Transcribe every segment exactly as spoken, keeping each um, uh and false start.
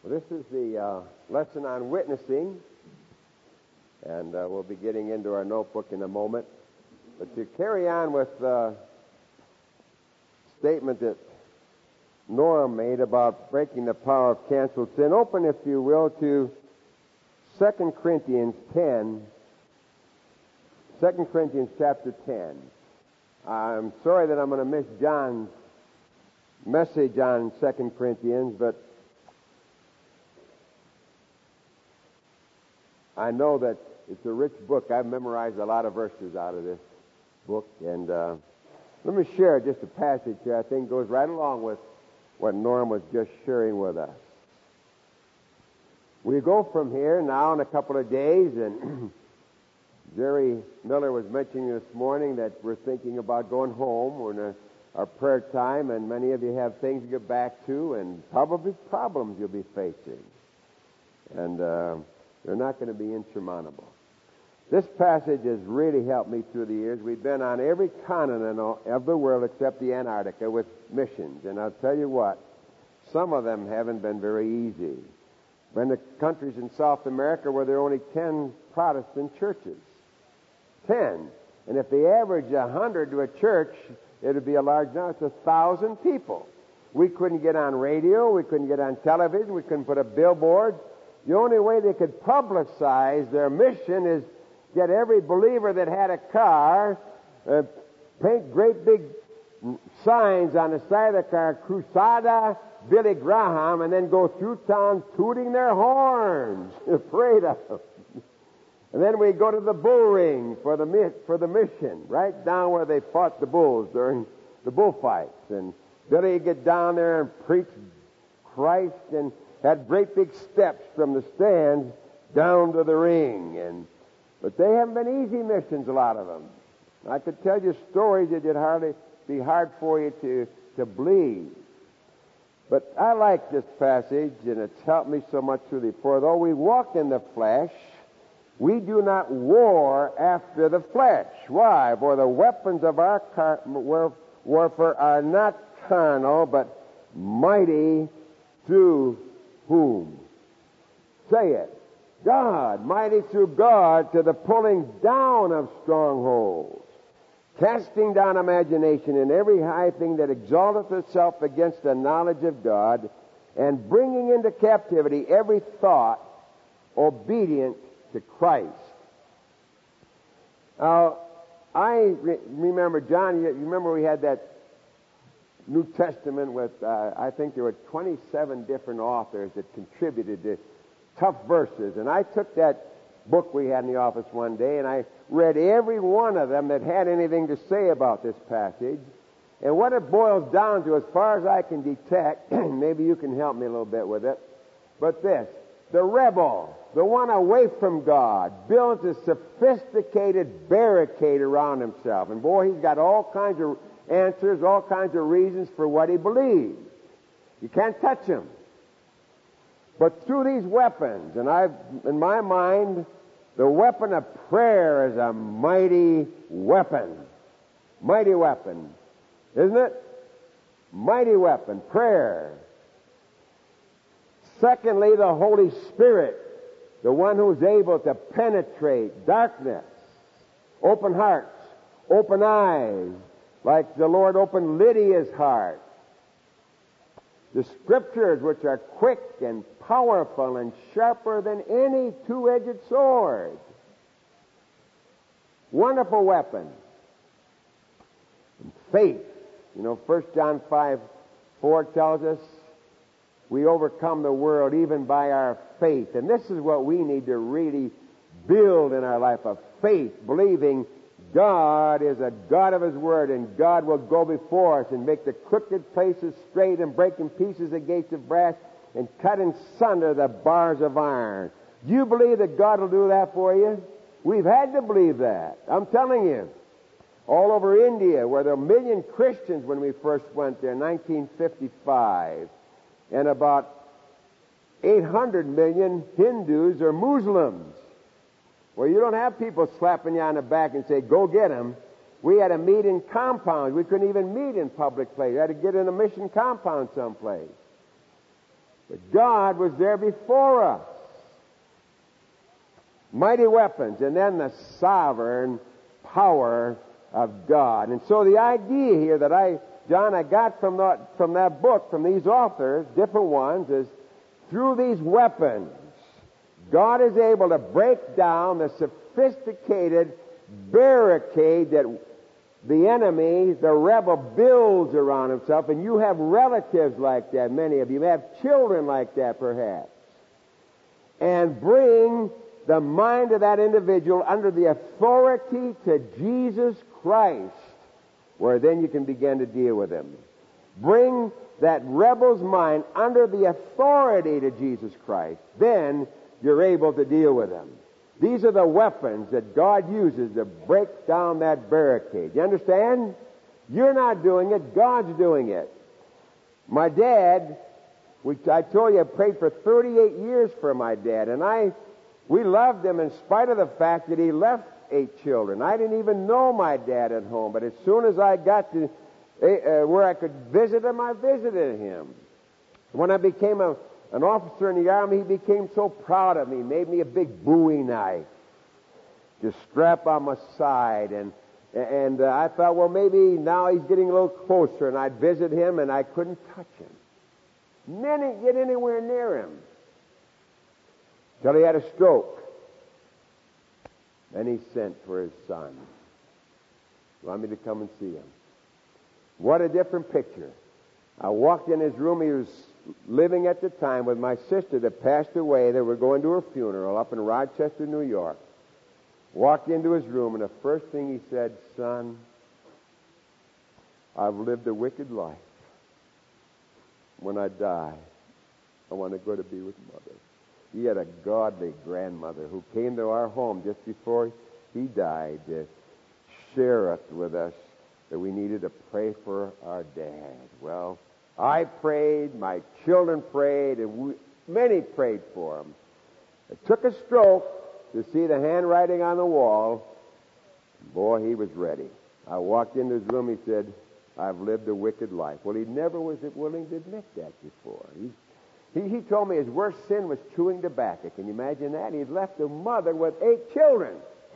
This is the uh, lesson on witnessing, and uh, we'll be getting into our notebook in a moment. But to carry on with the statement that Nora made about breaking the power of canceled sin, open, if you will, to Second Corinthians ten. Second Corinthians chapter ten. I'm sorry that I'm going to miss John's message on Second Corinthians, but I know that it's a rich book. I've memorized a lot of verses out of this book, and uh, let me share just a passage here I think goes right along with what Norm was just sharing with us. We go from here now in a couple of days, and Jerry Miller was mentioning this morning that we're thinking about going home. We're in a, our prayer time, and many of you have things to get back to, and probably problems you'll be facing. And uh, they're not going to be insurmountable. This passage has really helped me through the years. We've been on every continent of the world except the Antarctica with missions. And I'll tell you what, some of them haven't been very easy. Been to countries in South America where there are only ten Protestant churches. Ten. And if they average a hundred to a church, it would be a large number. It's a thousand people. We couldn't get on radio. We couldn't get on television. We couldn't put up billboards. The only way they could publicize their mission is get every believer that had a car, uh, paint great big signs on the side of the car, Crusada Billy Graham, and then go through town tooting their horns, afraid of them. And then we go to the bull ring for the for the mission, right down where they fought the bulls during the bullfights. And Billy would get down there and preach Christ, and had great big steps from the stands down to the ring. And but they haven't been easy missions, a lot of them. I could tell you stories that would hardly be hard for you to, to believe. But I like this passage, and it's helped me so much through the... For though we walk in the flesh, we do not war after the flesh. Why? For the weapons of our car- warfare are not carnal, but mighty through whom? Say it. God, mighty through God to the pulling down of strongholds, casting down imagination and every high thing that exalteth itself against the knowledge of God, and bringing into captivity every thought obedient to Christ. Now, I re- remember, John, you remember we had that New Testament with, uh, I think there were twenty-seven different authors that contributed to tough verses. And I took that book we had in the office one day, and I read every one of them that had anything to say about this passage. And what it boils down to, as far as I can detect, maybe you can help me a little bit with it, but this: the rebel, the one away from God, builds a sophisticated barricade around himself. And boy, he's got all kinds of answers, all kinds of reasons for what he believes. You can't touch him. But through these weapons, and I've, in my mind, the weapon of prayer is a mighty weapon. Mighty weapon. Isn't it? Mighty weapon. Prayer. Secondly, the Holy Spirit, the one who's able to penetrate darkness, open hearts, open eyes, like the Lord opened Lydia's heart. The Scriptures, which are quick and powerful and sharper than any two-edged sword. Wonderful weapon. And faith. You know, First John five four tells us we overcome the world even by our faith. And this is what we need to really build in our life, of faith, believing God is a God of His Word, and God will go before us and make the crooked places straight and break in pieces the gates of brass and cut in sunder the bars of iron. Do you believe that God will do that for you? We've had to believe that. I'm telling you. All over India, where there were a million Christians when we first went there in nineteen fifty-five, and about eight hundred million Hindus or Muslims. Well, you don't have people slapping you on the back and say, go get them. We had to meet in compounds. We couldn't even meet in public places. We had to get in a mission compound someplace. But God was there before us. Mighty weapons, and then the sovereign power of God. And so the idea here that I, John, I got from that, from that book, from these authors, different ones, is through these weapons, God is able to break down the sophisticated barricade that the enemy, the rebel, builds around himself. And you have relatives like that, many of you. You have children like that, perhaps. And bring the mind of that individual under the authority to Jesus Christ, where then you can begin to deal with him. Bring that rebel's mind under the authority to Jesus Christ. Then you're able to deal with him. These are the weapons that God uses to break down that barricade. You understand? You're not doing it. God's doing it. My dad, which I told you I prayed for thirty-eight years for my dad, and I, we loved him in spite of the fact that he left eight children. I didn't even know my dad at home, but as soon as I got to uh, where I could visit him, I visited him. When I became a An officer in the Army, he became so proud of me. He made me a big Bowie knife to strap on my side. And and uh, I thought, well, maybe now he's getting a little closer. And I'd visit him, and I couldn't touch him. Didn't get anywhere near him. Till he had a stroke. Then he sent for his son. He wanted me to come and see him. What a different picture. I walked in his room. He was living at the time with my sister that passed away. They were going to her funeral up in Rochester, New York. Walked into his room, and the first thing he said, son, I've lived a wicked life. When I die, I want to go to be with Mother. He had a godly grandmother who came to our home just before he died to share us with us that we needed to pray for our dad. Well, I prayed, my children prayed, and we, many prayed for him. It took a stroke to see the handwriting on the wall. Boy, he was ready. I walked into his room, he said, I've lived a wicked life. Well, he never was willing to admit that before. He, he, he told me his worst sin was chewing tobacco. Can you imagine that? He'd left a mother with eight children.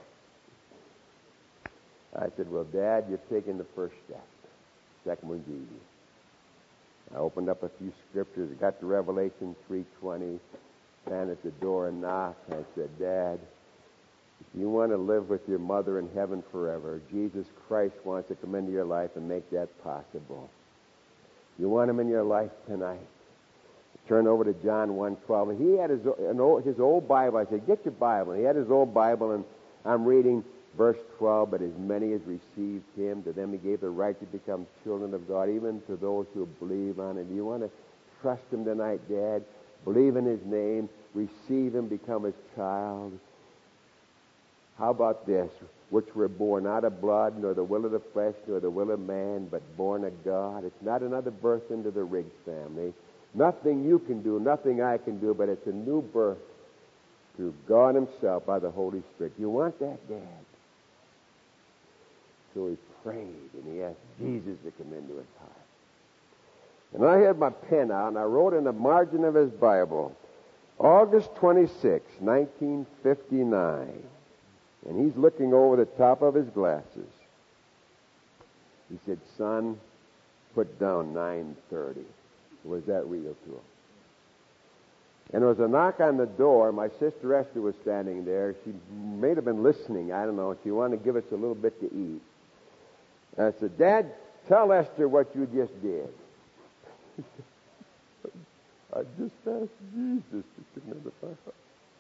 I said, well, Dad, you've taken the first step. Second one's easy. I opened up a few scriptures. I got to Revelation three twenty. Stand at the door and knock. I said, Dad, if you want to live with your mother in heaven forever, Jesus Christ wants to come into your life and make that possible. You want him in your life tonight? Turn over to John one twelve. And he had his, an old, his old Bible. I said, get your Bible. And he had his old Bible, and I'm reading verse twelve, but as many as received him, to them he gave the right to become children of God, even to those who believe on him. Do you want to trust him tonight, Dad? Believe in his name, receive him, become his child. How about this? Which were born not of blood, nor the will of the flesh, nor the will of man, but born of God. It's not another birth into the Riggs family. Nothing you can do, nothing I can do, but it's a new birth through God himself by the Holy Spirit. You want that, Dad? So he prayed, and he asked Jesus to come into his heart. And I had my pen out, and I wrote in the margin of his Bible, August twenty-sixth, nineteen fifty-nine. And he's looking over the top of his glasses. He said, son, put down nine thirty. Was that real to him? And there was a knock on the door. My sister Esther was standing there. She may have been listening. I don't know. She wanted to give us a little bit to eat. I said, Dad, tell Esther what you just did. I just asked Jesus to come into my heart.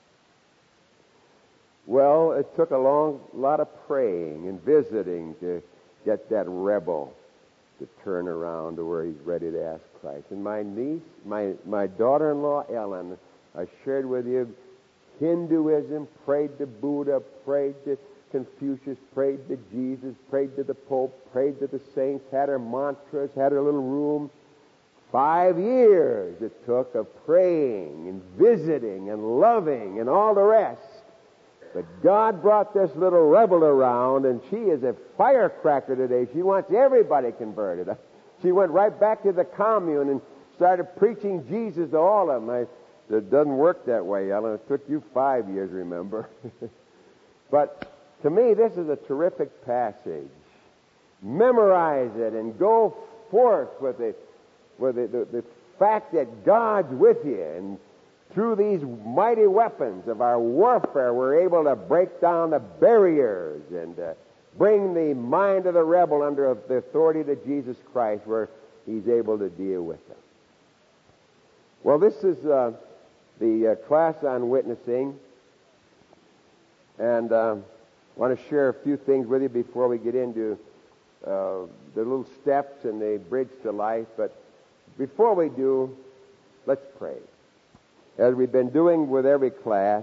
Well, it took a long lot of praying and visiting to get that rebel to turn around to where he's ready to ask Christ. And my niece, my, my daughter-in-law, Ellen, I shared with you, Hinduism, prayed to Buddha, prayed to Confucius, prayed to Jesus, prayed to the Pope, prayed to the saints, had her mantras, had her little room. Five years it took of praying and visiting and loving and all the rest. But God brought this little rebel around, and she is a firecracker today. She wants everybody converted. She went right back to the commune and started preaching Jesus to all of them. I, it doesn't work that way, Ellen. It took you five years, remember? But to me, this is a terrific passage. Memorize it and go forth with the, with the, the, the fact that God's with you. And through these mighty weapons of our warfare, we're able to break down the barriers and uh, bring the mind of the rebel under the authority of Jesus Christ, where he's able to deal with them. Well, this is uh, the uh, class on witnessing. And uh, I want to share a few things with you before we get into uh, the little steps and the bridge to life. But before we do, let's pray. As we've been doing with every class,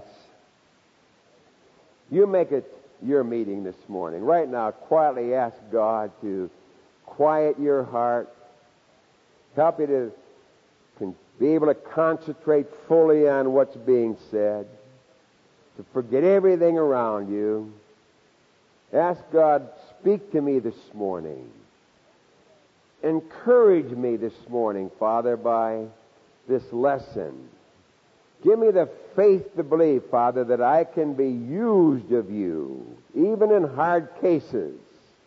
you make it your meeting this morning. Right now, quietly ask God to quiet your heart, help you to con- be able to concentrate fully on what's being said, to forget everything around you. Ask God, speak to me this morning. Encourage me this morning, Father, by this lesson. Give me the faith to believe, Father, that I can be used of you, even in hard cases.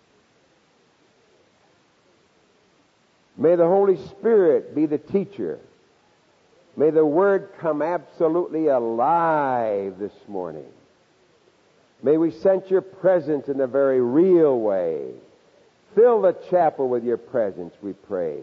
May the Holy Spirit be the teacher. May the Word come absolutely alive this morning. May we sense your presence in a very real way. Fill the chapel with your presence, we pray.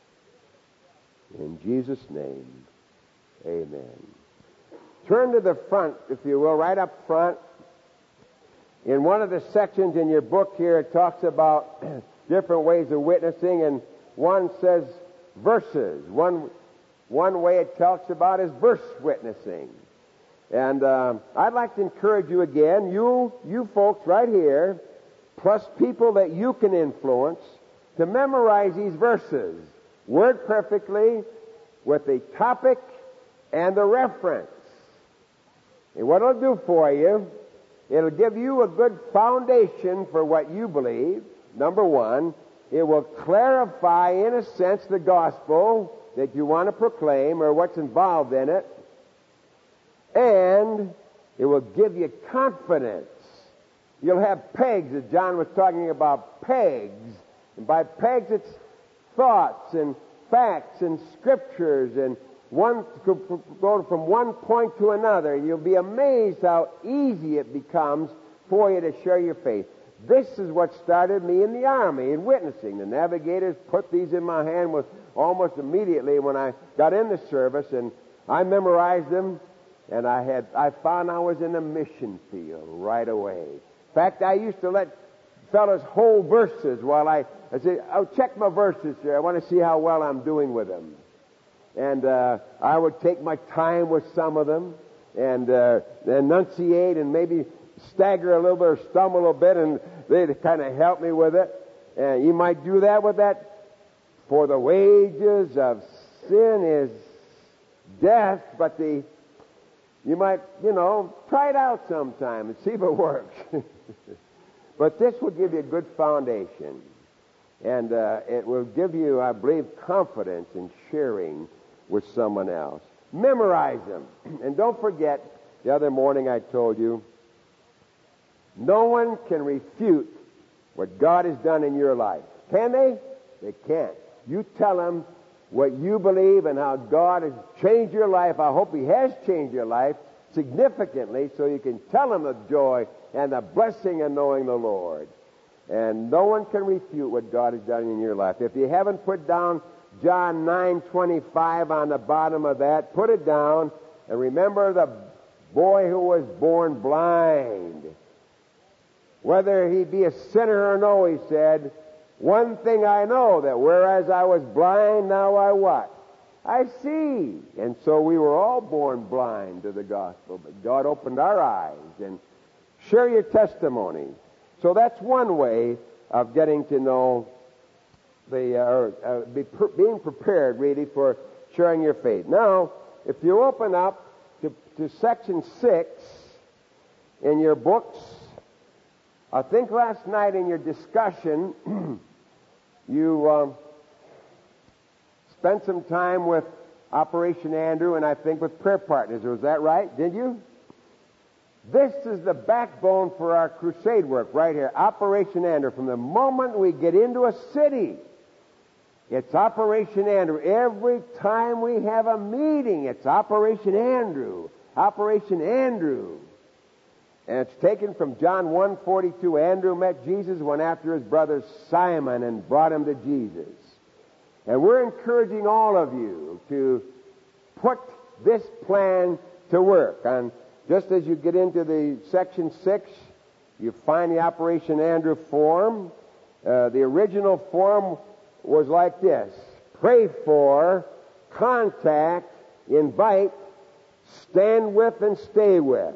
In Jesus' name, amen. Turn to the front, if you will, right up front. In one of the sections in your book here, it talks about different ways of witnessing, and one says verses. One, one way it talks about is verse witnessing. And uh, I'd like to encourage you again, you, you folks right here, plus people that you can influence, to memorize these verses, word perfectly, with the topic and the reference. And what it'll do for you, it'll give you a good foundation for what you believe. Number one, it will clarify, in a sense, the gospel that you want to proclaim or what's involved in it. And it will give you confidence. You'll have pegs, as John was talking about, pegs. And by pegs, it's thoughts and facts and scriptures, and one go from one point to another. You'll be amazed how easy it becomes for you to share your faith. This is what started me in the Army, in witnessing. The navigators put these in my hand with almost immediately when I got in the service, and I memorized them, and I had I found I was in a mission field right away. In fact, I used to let fellas hold verses while I, I say, oh, check my verses here. I want to see how well I'm doing with them. And uh, I would take my time with some of them and uh, enunciate and maybe stagger a little bit or stumble a little bit, and they'd kind of help me with it. And you might do that with that. For the wages of sin is death, but the you might, you know, try it out sometime and see if it works. But this will give you a good foundation. And uh, it will give you, I believe, confidence in sharing with someone else. Memorize them. And don't forget, the other morning I told you, no one can refute what God has done in your life. Can they? They can't. You tell them what you believe and how God has changed your life. I hope He has changed your life significantly, so you can tell them the joy and the blessing of knowing the Lord. And no one can refute what God has done in your life. If you haven't put down John nine twenty-five on the bottom of that, put it down. And remember the boy who was born blind. Whether he be a sinner or no, he said, one thing I know, that whereas I was blind, now I what? I see. And so we were all born blind to the gospel, but God opened our eyes. And share your testimony. So that's one way of getting to know the, uh, uh, be per- being prepared really for sharing your faith. Now, if you open up to, to section six in your books, I think last night in your discussion, you um, spent some time with Operation Andrew and I think with prayer partners. Was that right? Did you? This is the backbone for our crusade work right here. Operation Andrew. From the moment we get into a city, it's Operation Andrew. Every time we have a meeting, it's Operation Andrew. Operation Andrew. And it's taken from John one forty-two. Andrew met Jesus, went after his brother Simon and brought him to Jesus. And we're encouraging all of you to put this plan to work. And just as you get into the section six, you find the Operation Andrew form. Uh, the original form was like this: pray for, contact, invite, stand with, and stay with.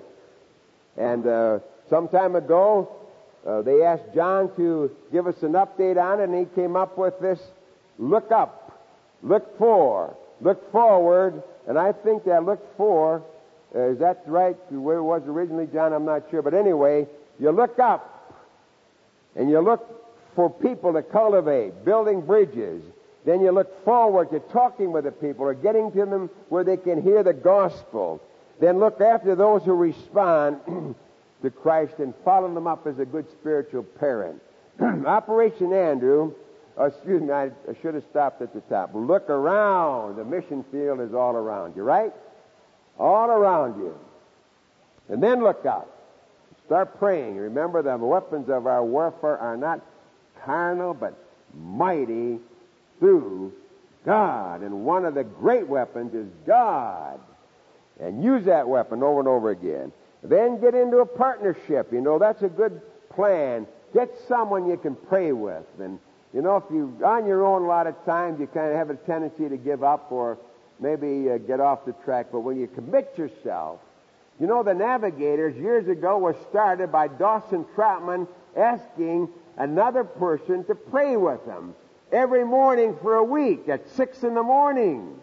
And uh, some time ago, uh, they asked John to give us an update on it, and he came up with this: look up, look for, look forward. And I think that look for, uh, is that right where it was originally, John? I'm not sure. But anyway, you look up, and you look for people to cultivate, building bridges. Then you look forward to talking with the people or getting to them where they can hear the gospel. Then look after those who respond to Christ and follow them up as a good spiritual parent. Operation Andrew, oh, excuse me, I, I should have stopped at the top. Look around. The mission field is all around you, right? All around you. And then look out. Start praying. Remember, the weapons of our warfare are not carnal, but mighty through God. And one of the great weapons is God. And use that weapon over and over again. Then get into a partnership. You know, that's a good plan. Get someone you can pray with. And, you know, if you on your own a lot of times, you kind of have a tendency to give up or maybe uh, get off the track. But when you commit yourself, you know, the Navigators years ago was started by Dawson Trotman asking another person to pray with him every morning for a week at six in the morning.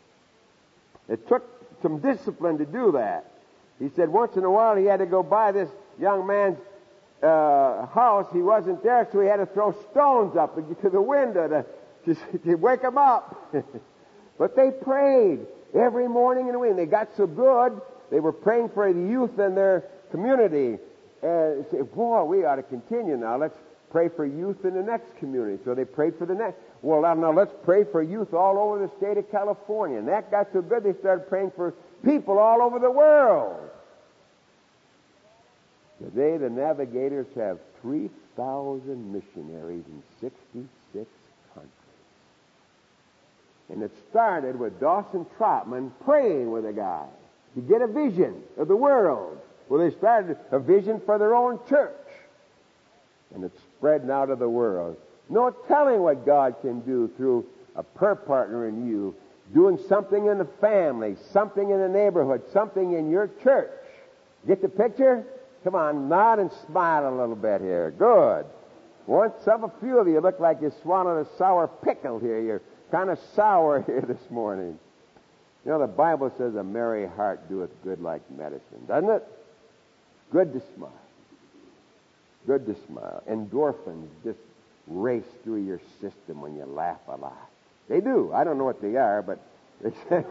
It took some discipline to do that. He said once in a while he had to go by this young man's uh, house. He wasn't there, so he had to throw stones up to the window to, to, to wake him up. But they prayed every morning and evening. They got so good, they were praying for the youth in their community. And say, boy, we ought to continue now. Let's pray for youth in the next community. So they prayed for the next. Well, now, now let's pray for youth all over the state of California. And that got so good, they started praying for people all over the world. Today, the Navigators have three thousand missionaries in sixty-six countries. And it started with Dawson Trotman praying with a guy to get a vision of the world. Well, they started a vision for their own church. And it's spreading out of the world. No telling what God can do through a prayer partner in you, doing something in the family, something in the neighborhood, something in your church. Get the picture? Come on, nod and smile a little bit here. Good. Once some a few of you look like you swallowed a sour pickle here. You're kind of sour here this morning. You know, the Bible says a merry heart doeth good like medicine, doesn't it? Good to smile. Good to smile. Endorphins just race through your system when you laugh a lot. They do. I don't know what they are, but they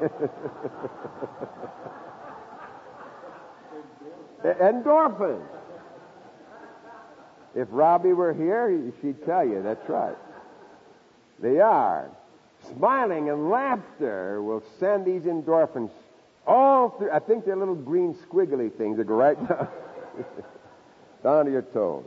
endorphins. If Robbie were here, she'd tell you that's right. They are. Smiling and laughter will send these endorphins all through. I think they're little green squiggly things that go right down, down to your toes.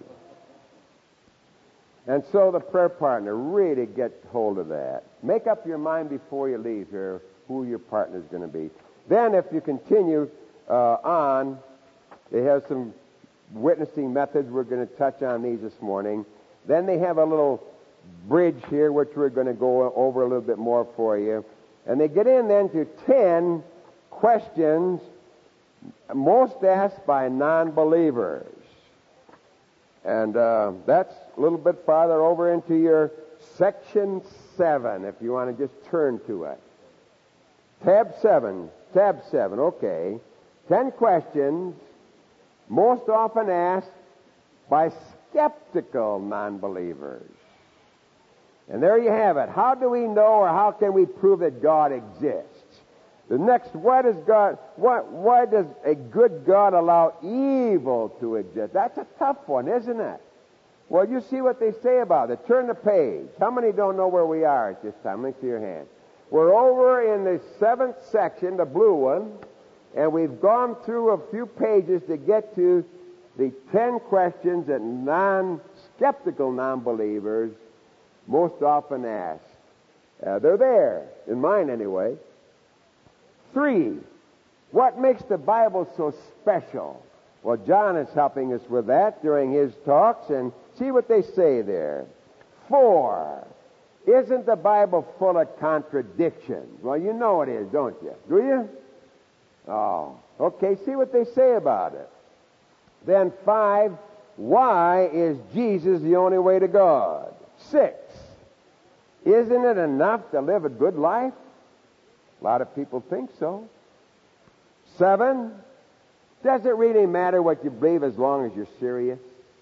And so the prayer partner, really get hold of that. Make up your mind before you leave here who your partner is going to be. Then if you continue uh, on, they have some witnessing methods. We're going to touch on these this morning. Then they have a little bridge here, which we're going to go over a little bit more for you. And they get in then to ten questions most asked by non-believers. And uh, that's a little bit farther over into your section seven, if you want to just turn to it. Tab seven. Tab seven, okay. Ten questions most often asked by skeptical non-believers. And there you have it. How do we know, or how can we prove that God exists? The next, why does God, why, why does a good God allow evil to exist? That's a tough one, isn't it? Well, you see what they say about it. Turn the page. How many don't know where we are at this time? Let me see your hand. We're over in the seventh section, the blue one, and we've gone through a few pages to get to the ten questions that non-skeptical non-believers most often ask. Uh, they're there, in mine anyway. Three, what makes the Bible so special? Well, John is helping us with that during his talks, and see what they say there. Four, isn't the Bible full of contradictions? Well, you know it is, don't you? Do you? Oh, okay, see what they say about it. Then five, why is Jesus the only way to God? Six, isn't it enough to live a good life? A lot of people think so. Seven, does it really matter what you believe as long as you're serious?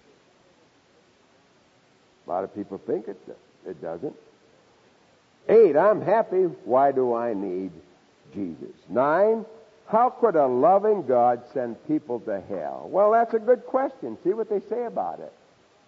A lot of people think it, it doesn't. Eight, I'm happy. Why do I need Jesus? Nine, how could a loving God send people to hell? Well, that's a good question. See what they say about it.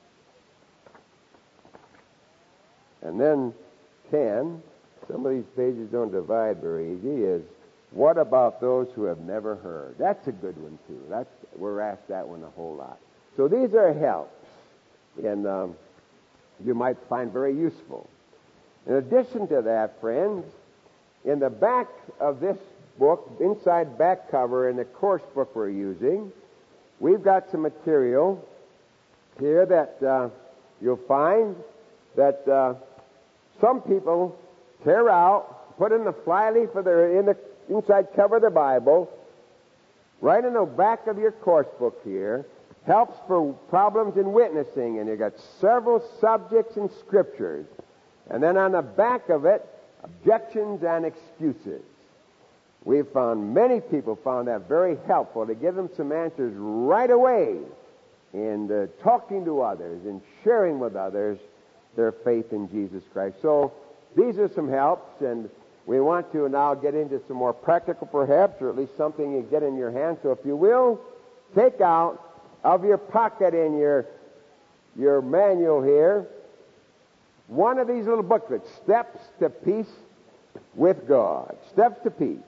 And then ten, some of these pages don't divide very easy, is what about those who have never heard? That's a good one, too. That's, we're asked that one a whole lot. So these are helps, and um, you might find very useful. In addition to that, friends, in the back of this book, inside back cover in the course book we're using, we've got some material here that uh, you'll find that uh, some people tear out, put in the flyleaf of their, in the inside cover of the Bible, right in the back of your course book here, helps for problems in witnessing, and you've got several subjects and scriptures. And then on the back of it, objections and excuses. We've found, many people found that very helpful to give them some answers right away in uh, talking to others and sharing with others their faith in Jesus Christ. So these are some helps, and we want to now get into some more practical perhaps, or at least something you get in your hand. So if you will, take out of your pocket in your, your manual here one of these little booklets, Steps to Peace with God. Steps to Peace.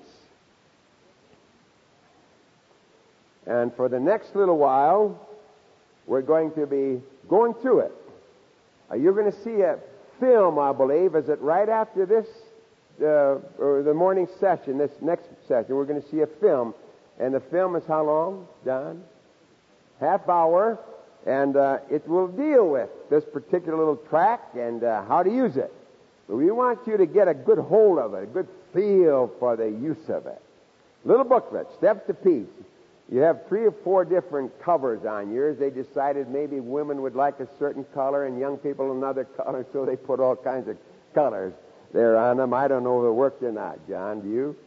And for the next little while, we're going to be going through it. Uh, you're going to see a film, I believe. Is it right after this, uh, or the morning session, this next session, we're going to see a film. And the film is how long, Don? Half hour. And uh, it will deal with this particular little track and uh, how to use it. But we want you to get a good hold of it, a good feel for the use of it. Little booklet, Steps to Peace. You have three or four different covers on yours. They decided maybe women would like a certain color and young people another color, so they put all kinds of colors there on them. I don't know if it worked or not, John. Do you?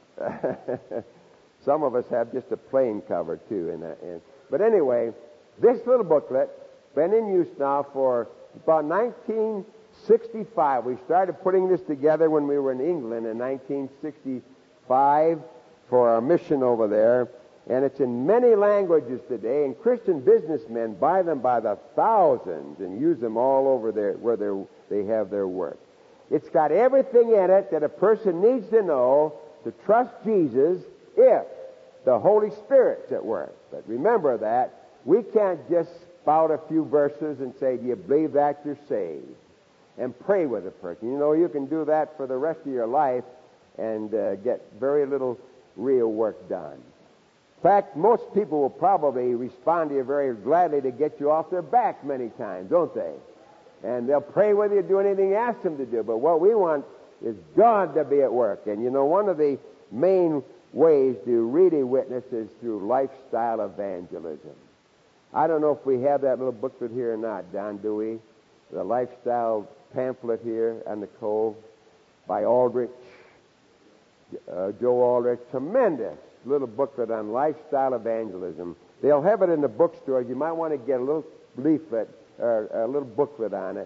Some of us have just a plain cover, too. In that, in. But anyway, this little booklet, been in use now for about nineteen sixty-five. We started putting this together when we were in England in nineteen sixty-five for our mission over there. And it's in many languages today, and Christian businessmen buy them by the thousands and use them all over there where they have their work. It's got everything in it that a person needs to know to trust Jesus if the Holy Spirit's at work. But remember that. We can't just spout a few verses and say, do you believe that you're saved? And pray with a person. You know, you can do that for the rest of your life and uh, get very little real work done. In fact, most people will probably respond to you very gladly to get you off their back many times, don't they? And they'll pray with you, do anything you ask them to do. But what we want is God to be at work. And you know, one of the main ways to really witness is through lifestyle evangelism. I don't know if we have that little booklet here or not, Don, do we? The lifestyle pamphlet here on the Cove by Aldrich, uh, Joe Aldrich. Tremendous little booklet on lifestyle evangelism. They'll have it in the bookstores. You might want to get a little leaflet or a little booklet on it.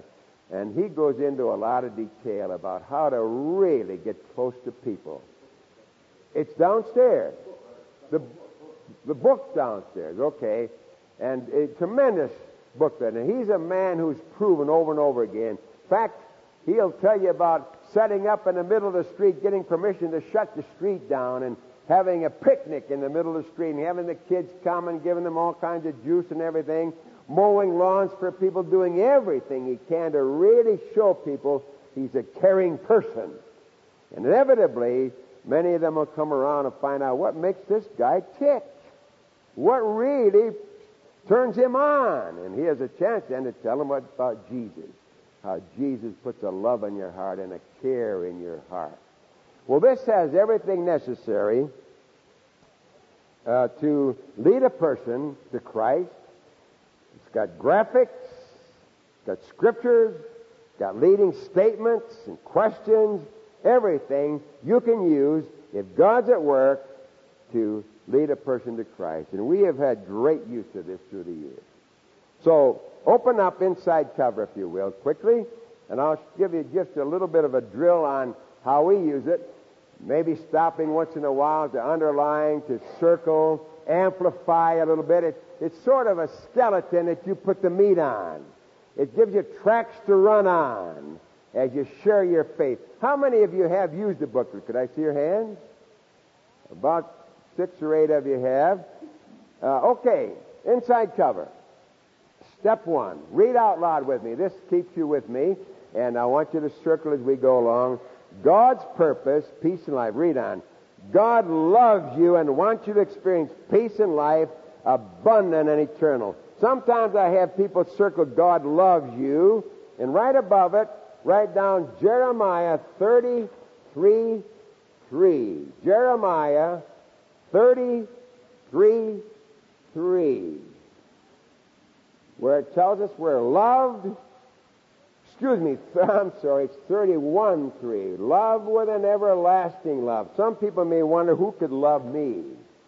And he goes into a lot of detail about how to really get close to people. It's downstairs. The, the book's downstairs, okay. And a tremendous booklet. And he's a man who's proven over and over again. In fact, he'll tell you about setting up in the middle of the street, getting permission to shut the street down, and having a picnic in the middle of the street, and having the kids come and giving them all kinds of juice and everything, mowing lawns for people, doing everything he can to really show people he's a caring person. And inevitably, many of them will come around and find out what makes this guy tick. What really turns him on. And he has a chance then to tell them about Jesus. How Jesus puts a love in your heart and a care in your heart. Well, this has everything necessary uh, to lead a person to Christ. It's got graphics, it's got scriptures, it's got leading statements and questions, everything you can use if God's at work to lead a person to Christ. And we have had great use of this through the years. So, open up inside cover, if you will, quickly, and I'll give you just a little bit of a drill on how we use it. Maybe stopping once in a while to underline, to circle, amplify a little bit. It, it's sort of a skeleton that you put the meat on. It gives you tracks to run on as you share your faith. How many of you have used the booklet? Could I see your hands? About six or eight of you have. Uh, okay, inside cover. Step one, read out loud with me. This keeps you with me, and I want you to circle as we go along. God's purpose, peace and life. Read on. God loves you and wants you to experience peace and life, abundant and eternal. Sometimes I have people circle God loves you, and right above it, write down Jeremiah thirty-three three. Jeremiah thirty-three three. Where it tells us we're loved. Excuse me, I'm sorry, it's thirty-one three. Love with an everlasting love. Some people may wonder who could love me.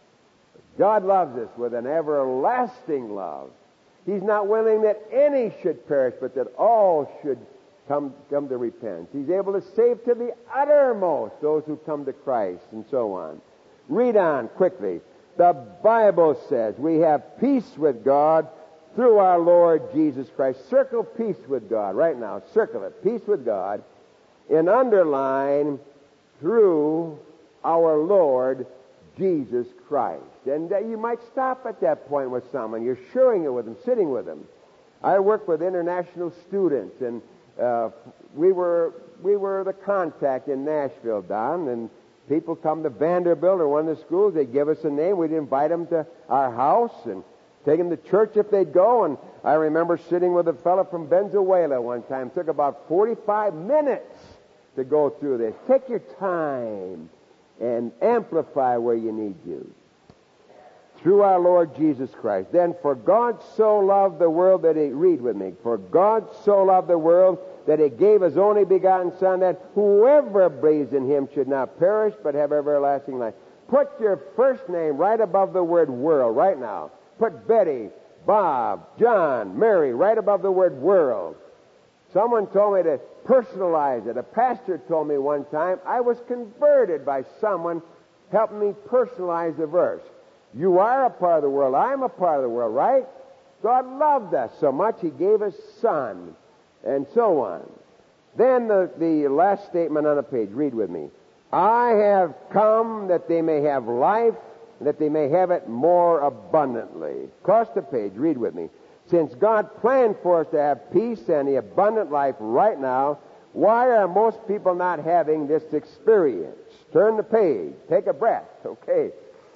God loves us with an everlasting love. He's not willing that any should perish, but that all should come, come to repentance. He's able to save to the uttermost those who come to Christ, and so on. Read on quickly. The Bible says we have peace with God through our Lord Jesus Christ. Circle peace with God right now. Circle it. Peace with God. And underline through our Lord Jesus Christ. And uh, you might stop at that point with someone. You're sharing it with them, sitting with them. I work with international students, and uh, we were we were the contact in Nashville, Don, and people come to Vanderbilt or one of the schools. They give us a name. We'd invite them to our house and take them to church if they'd go. And I remember sitting with a fellow from Venezuela one time. It took about forty-five minutes to go through this. Take your time and amplify where you need to. Through our Lord Jesus Christ. Then, for God so loved the world that he, read with me, for God so loved the world that he gave his only begotten Son, that whoever believes in him should not perish but have everlasting life. Put your first name right above the word world right now. Put Betty, Bob, John, Mary right above the word world. Someone told me to personalize it. A pastor told me one time I was converted by someone helping me personalize the verse. You are a part of the world. I'm a part of the world, right? God loved us so much He gave His Son, and so on. Then the, the last statement on the page. Read with me. I have come that they may have life, that they may have it more abundantly. Across the page, read with me. Since God planned for us to have peace and the abundant life right now, why are most people not having this experience? Turn the page. Take a breath. Okay.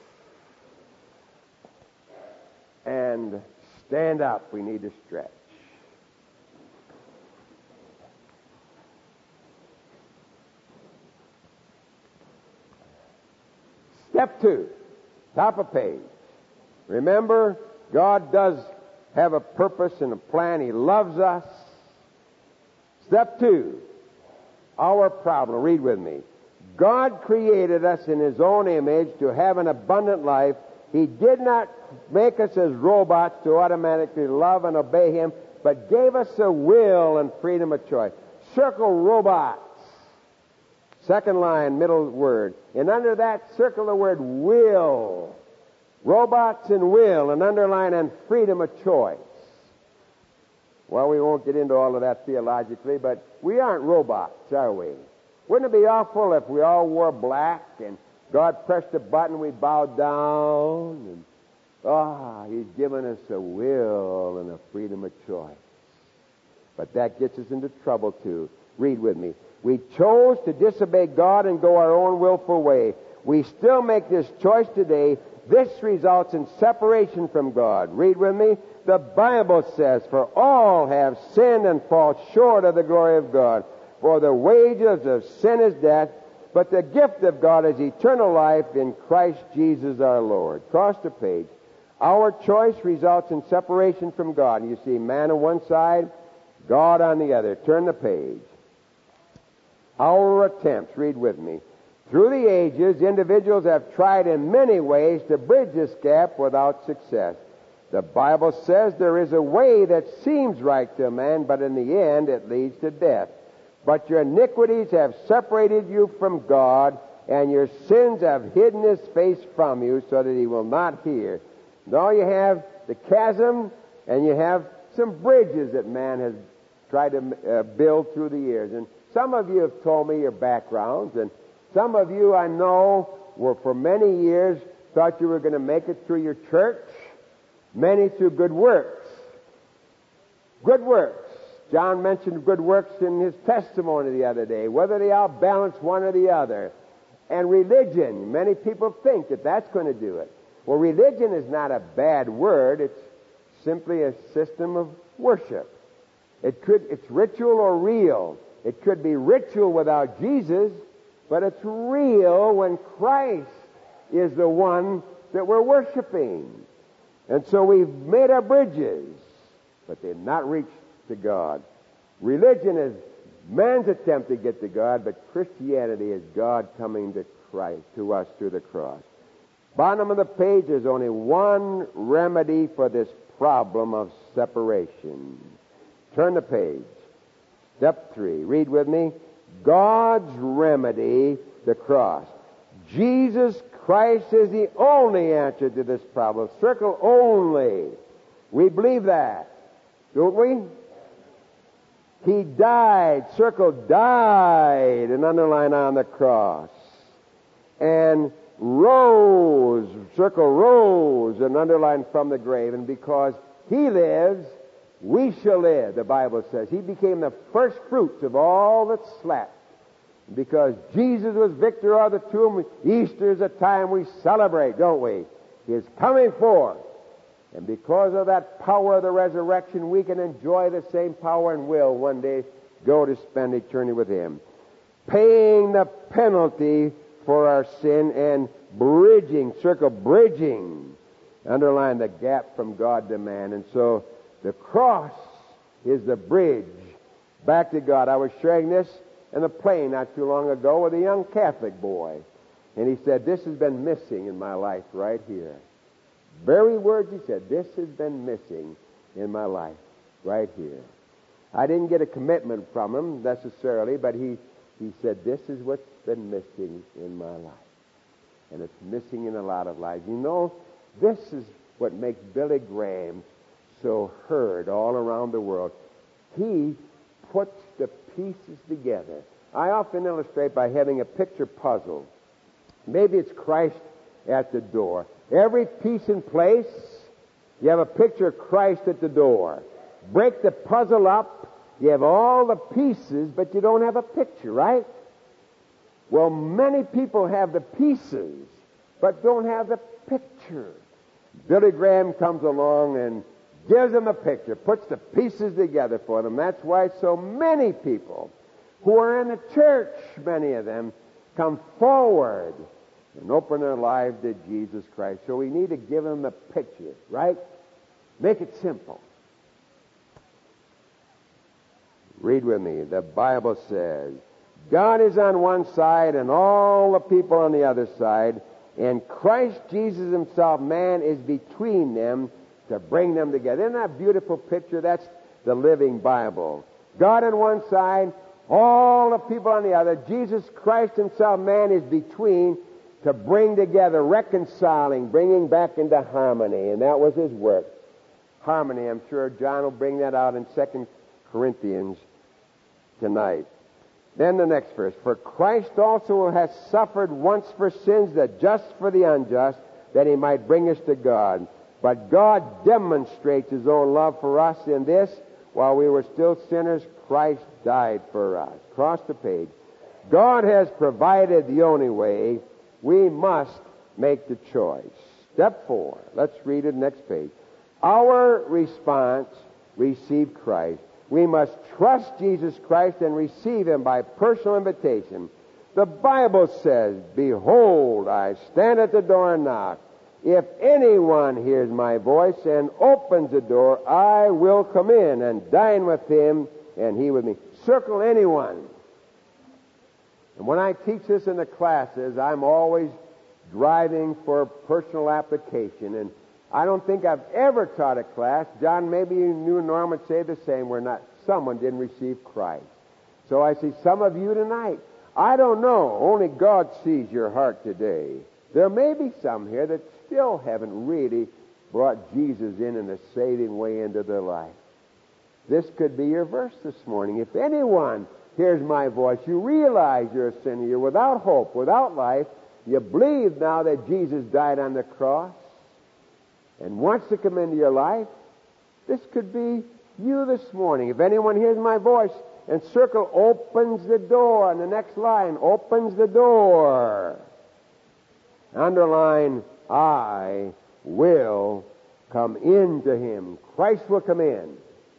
And stand up. We need to stretch. Step two. Top of page. Remember, God does have a purpose and a plan. He loves us. Step two. Our problem. Read with me. God created us in His own image to have an abundant life. He did not make us as robots to automatically love and obey Him, but gave us a will and freedom of choice. Circle robots. Second line, middle word. And under that, circle the word will. Robots and will, and underline and freedom of choice. Well, we won't get into all of that theologically, but we aren't robots, are we? Wouldn't it be awful if we all wore black and God pressed a button, we bowed down, and ah, He's given us a will and a freedom of choice. But that gets us into trouble too. Read with me. We chose to disobey God and go our own willful way. We still make this choice today. This results in separation from God. Read with me. The Bible says, for all have sinned and fall short of the glory of God. For the wages of sin is death, but the gift of God is eternal life in Christ Jesus our Lord. Cross the page. Our choice results in separation from God. You see man on one side, God on the other. Turn the page. Our attempts, read with me. Through the ages, individuals have tried in many ways to bridge this gap without success. The Bible says there is a way that seems right to a man, but in the end it leads to death. But your iniquities have separated you from God, and your sins have hidden His face from you so that He will not hear. Now you have the chasm, and you have some bridges that man has tried to uh, build through the years. And some of you have told me your backgrounds, and some of you I know were for many years thought you were going to make it through your church, many through good works. Good works. John mentioned good works in his testimony the other day, whether they outbalance one or the other. And religion, many people think that that's going to do it. Well, religion is not a bad word. It's simply a system of worship. It could, it's ritual or real. It could be ritual without Jesus, but it's real when Christ is the one that we're worshiping. And so we've made our bridges, but they've not reached to God. Religion is man's attempt to get to God, but Christianity is God coming to Christ, to us through the cross. Bottom of the page, there's only one remedy for this problem of separation. Turn the page. Step three. Read with me. God's remedy, the cross. Jesus Christ is the only answer to this problem. Circle only. We believe that, don't we? He died, circle died, and underline on the cross. And rose, circle rose, and underline from the grave. And because He lives, we shall live, the Bible says. He became the first fruits of all that slept. Because Jesus was victor of the tomb, Easter is a time we celebrate, don't we? He is coming forth. And because of that power of the resurrection, we can enjoy the same power and will one day go to spend eternity with Him. Paying the penalty for our sin and bridging, circle bridging, underline the gap from God to man. And so the cross is the bridge back to God. I was sharing this in a plane not too long ago with a young Catholic boy. And he said, this has been missing in my life right here. Very words he said, this has been missing in my life right here. I didn't get a commitment from him necessarily, but he, he said, this is what's been missing in my life. And it's missing in a lot of lives. You know, this is what makes Billy Graham so heard all around the world. He puts the pieces together. I often illustrate by having a picture puzzle. Maybe it's Christ at the door. Every piece in place, you have a picture of Christ at the door. Break the puzzle up, you have all the pieces, but you don't have a picture, right? Well, many people have the pieces, but don't have the picture. Billy Graham comes along and gives them a picture, puts the pieces together for them. That's why so many people who are in the church, many of them, come forward and open their lives to Jesus Christ. So we need to give them a picture, right? Make it simple. Read with me. The Bible says, God is on one side and all the people on the other side, and Christ Jesus Himself, man, is between them to bring them together. Isn't that a beautiful picture? That's the Living Bible. God on one side, all the people on the other. Jesus Christ himself, man, is between to bring together, reconciling, bringing back into harmony. And that was his work. Harmony. I'm sure John will bring that out in Second Corinthians tonight. Then the next verse. For Christ also has suffered once for sins, the just for the unjust, that he might bring us to God. But God demonstrates his own love for us in this: while we were still sinners, Christ died for us. Cross the page. God has provided the only way. We must make the choice. Step four. Let's read it next page. Our response: receive Christ. We must trust Jesus Christ and receive him by personal invitation. The Bible says, behold, I stand at the door and knock. If anyone hears my voice and opens the door, I will come in and dine with him and he with me. Circle anyone. And when I teach this in the classes, I'm always driving for personal application. And I don't think I've ever taught a class, John, maybe you knew Norm would say the same, where not someone didn't receive Christ. So I see some of you tonight. I don't know. Only God sees your heart today. There may be some here that still haven't really brought Jesus in in a saving way into their life. This could be your verse this morning. If anyone hears my voice, you realize you're a sinner, you're without hope, without life, you believe now that Jesus died on the cross and wants to come into your life, this could be you this morning. If anyone hears my voice, and circle opens the door, and the next line, opens the door. Underline, I will come into him. Christ will come in.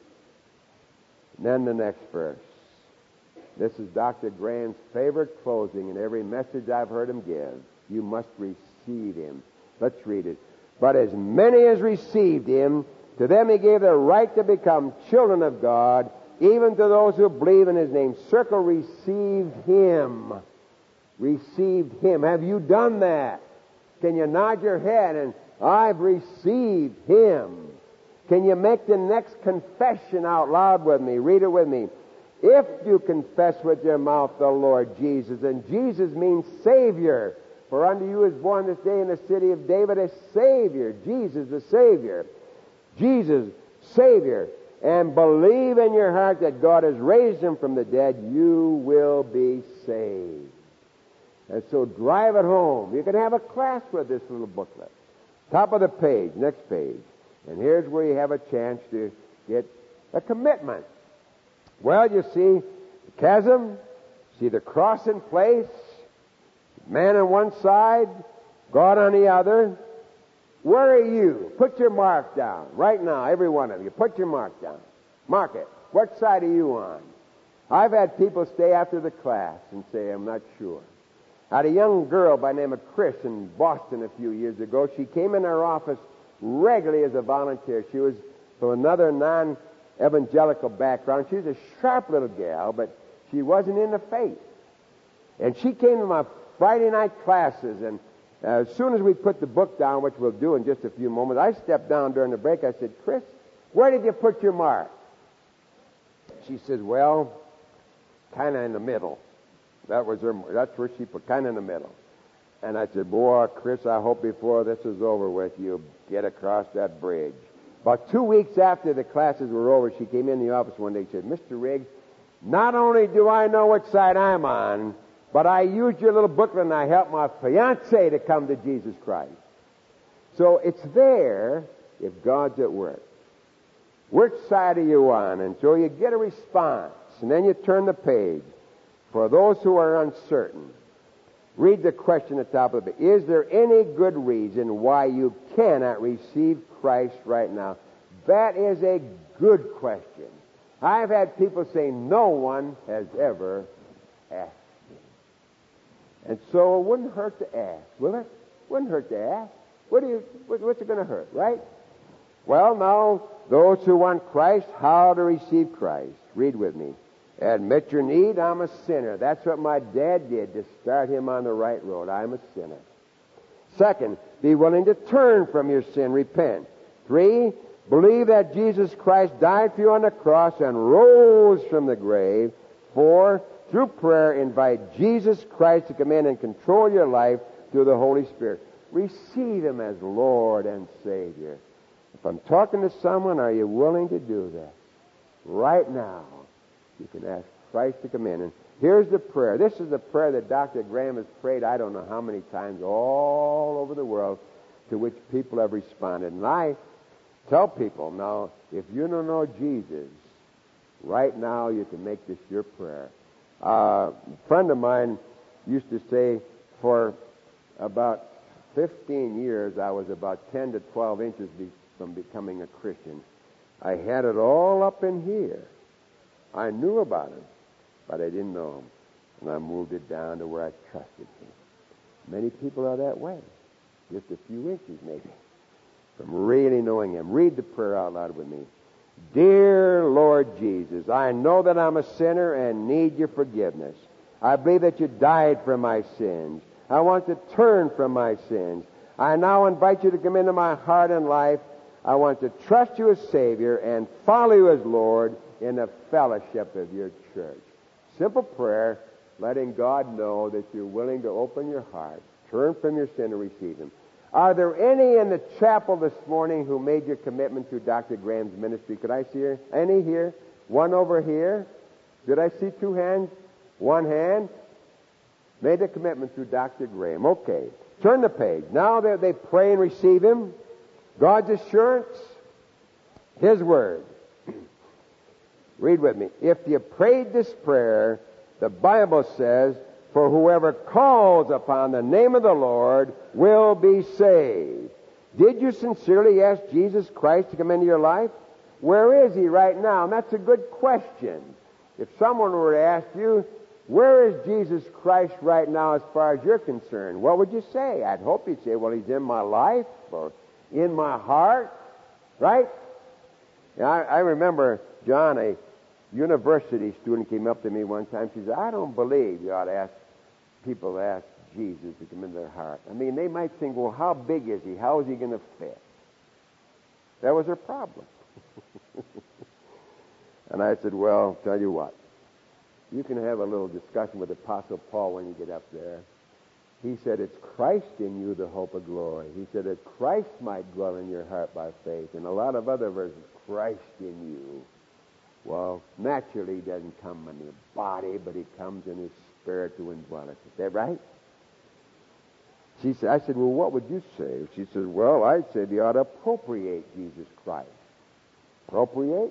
And then the next verse. This is Doctor Graham's favorite closing in every message I've heard him give. You must receive him. Let's read it. But as many as received him, to them he gave the right to become children of God, even to those who believe in his name. Circle, received him. Received him. Have you done that? Can you nod your head and, I've received him? Can you make the next confession out loud with me? Read it with me. If you confess with your mouth the Lord Jesus, and Jesus means Savior, for unto you is born this day in the city of David a Savior, Jesus the Savior. Jesus, Savior, and believe in your heart that God has raised him from the dead, you will be saved. And so drive it home. You can have a class with this little booklet. Top of the page, next page. And here's where you have a chance to get a commitment. Well, you see the chasm, see the cross in place, man on one side, God on the other. Where are you? Put your mark down. Right now, every one of you, put your mark down. Mark it. What side are you on? I've had people stay after the class and say, I'm not sure. I had a young girl by the name of Chris in Boston a few years ago. She came in our office regularly as a volunteer. She was from another non-evangelical background. She was a sharp little gal, but she wasn't in the faith. And she came to my Friday night classes, and as soon as we put the book down, which we'll do in just a few moments, I stepped down during the break. I said, Chris, where did you put your mark? She says, well, kind of in the middle. That was her. That's where she put, kind of in the middle. And I said, boy, Chris, I hope before this is over with, you get across that bridge. About two weeks after the classes were over, she came in the office one day and said, Mister Riggs, not only do I know which side I'm on, but I used your little booklet and I helped my fiancé to come to Jesus Christ. So it's there if God's at work. Which side are you on? And so you get a response. And then you turn the page. For those who are uncertain, read the question at the top of it. Is there any good reason why you cannot receive Christ right now? That is a good question. I've had people say no one has ever asked. And so it wouldn't hurt to ask, will it? Wouldn't hurt to ask. What do you? What's it going to hurt, right? Well, now, those who want Christ, how to receive Christ. Read with me. Admit your need. I'm a sinner. That's what my dad did to start him on the right road. I'm a sinner. Second, be willing to turn from your sin. Repent. Three, Believe that Jesus Christ died for you on the cross and rose from the grave. Four, through prayer, invite Jesus Christ to come in and control your life through the Holy Spirit. Receive Him as Lord and Savior. If I'm talking to someone, are you willing to do that? Right now, you can ask Christ to come in. And here's the prayer. This is the prayer that Doctor Graham has prayed I don't know how many times all over the world, to which people have responded. And I tell people, now, if you don't know Jesus, right now you can make this your prayer. Uh, a friend of mine used to say for about fifteen years I was about ten to twelve inches be- from becoming a Christian. I had it all up in here. I knew about Him, but I didn't know Him. And I moved it down to where I trusted Him. Many people are that way. Just a few inches maybe from really knowing Him. Read the prayer out loud with me. Dear Lord Jesus, I know that I'm a sinner and need your forgiveness. I believe that you died for my sins. I want to turn from my sins. I now invite you to come into my heart and life. I want to trust you as Savior and follow you as Lord in the fellowship of your church. Simple prayer, letting God know that you're willing to open your heart, turn from your sin, and receive Him. Are there any in the chapel this morning who made your commitment to Doctor Graham's ministry? Could I see her? Any here? One over here? Did I see two hands? One hand? Made the commitment to Doctor Graham. Okay. Turn the page. Now that they pray and receive Him, God's assurance, His Word. Read with me. If you prayed this prayer, the Bible says, for whoever calls upon the name of the Lord will be saved. Did you sincerely ask Jesus Christ to come into your life? Where is He right now? And that's a good question. If someone were to ask you, where is Jesus Christ right now as far as you're concerned? What would you say? I'd hope you'd say, well, He's in my life or in my heart, right? And I, I remember, John, a university student came up to me one time. She said, I don't believe you ought to ask people to ask Jesus to come into their heart. I mean, they might think, well, how big is He? How is He going to fit? That was her problem. And I said, well, tell you what. You can have a little discussion with Apostle Paul when you get up there. He said, it's Christ in you, the hope of glory. He said that Christ might dwell in your heart by faith. And a lot of other verses, Christ in you. Well, naturally He doesn't come in His body, but He comes in His Spirit to indwell us. Is that right? She said, I said, well, what would you say? She said, well, I said you ought to appropriate Jesus Christ. Appropriate?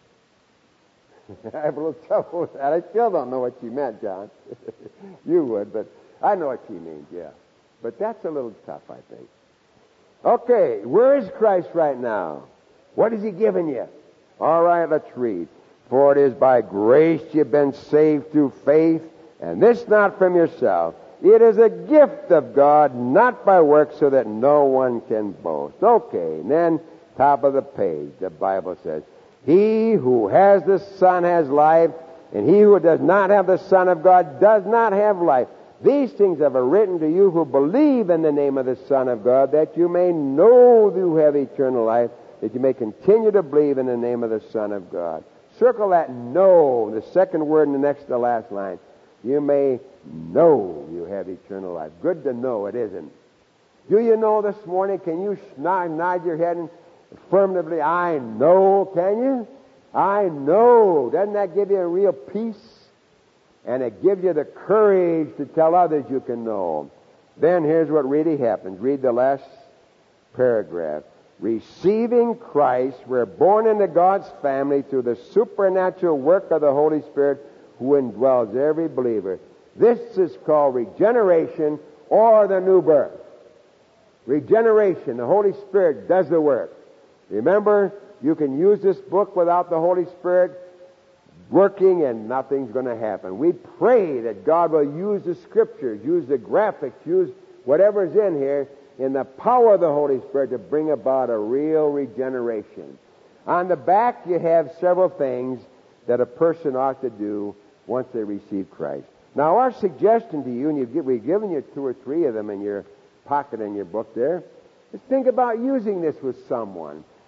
I have a little trouble with that. I still don't know what she meant, John. You would, but I know what she means, yeah. But that's a little tough, I think. Okay, where is Christ right now? What has He given you? All right, let's read. For it is by grace you've been saved through faith, and this not from yourself. It is a gift of God, not by works, so that no one can boast. Okay, and then top of the page, the Bible says, He who has the Son has life, and he who does not have the Son of God does not have life. These things have I written to you who believe in the name of the Son of God, that you may know you have eternal life, that you may continue to believe in the name of the Son of God. Circle that know, the second word in the next to the last line. You may know you have eternal life. Good to know it, isn't? Do you know this morning? Can you nod, nod your head and affirmatively, I know, can you? I know. Doesn't that give you a real peace? And it gives you the courage to tell others you can know. Then here's what really happens. Read the last paragraph. Receiving Christ, we're born into God's family through the supernatural work of the Holy Spirit who indwells every believer. This is called regeneration or the new birth. Regeneration, the Holy Spirit does the work. Remember, you can use this book without the Holy Spirit working and nothing's going to happen. We pray that God will use the Scriptures, use the graphics, use whatever's in here in the power of the Holy Spirit to bring about a real regeneration. On the back you have several things that a person ought to do once they receive Christ. Now our suggestion to you, and you've, we've given you two or three of them in your pocket in your book there, is think about using this with someone.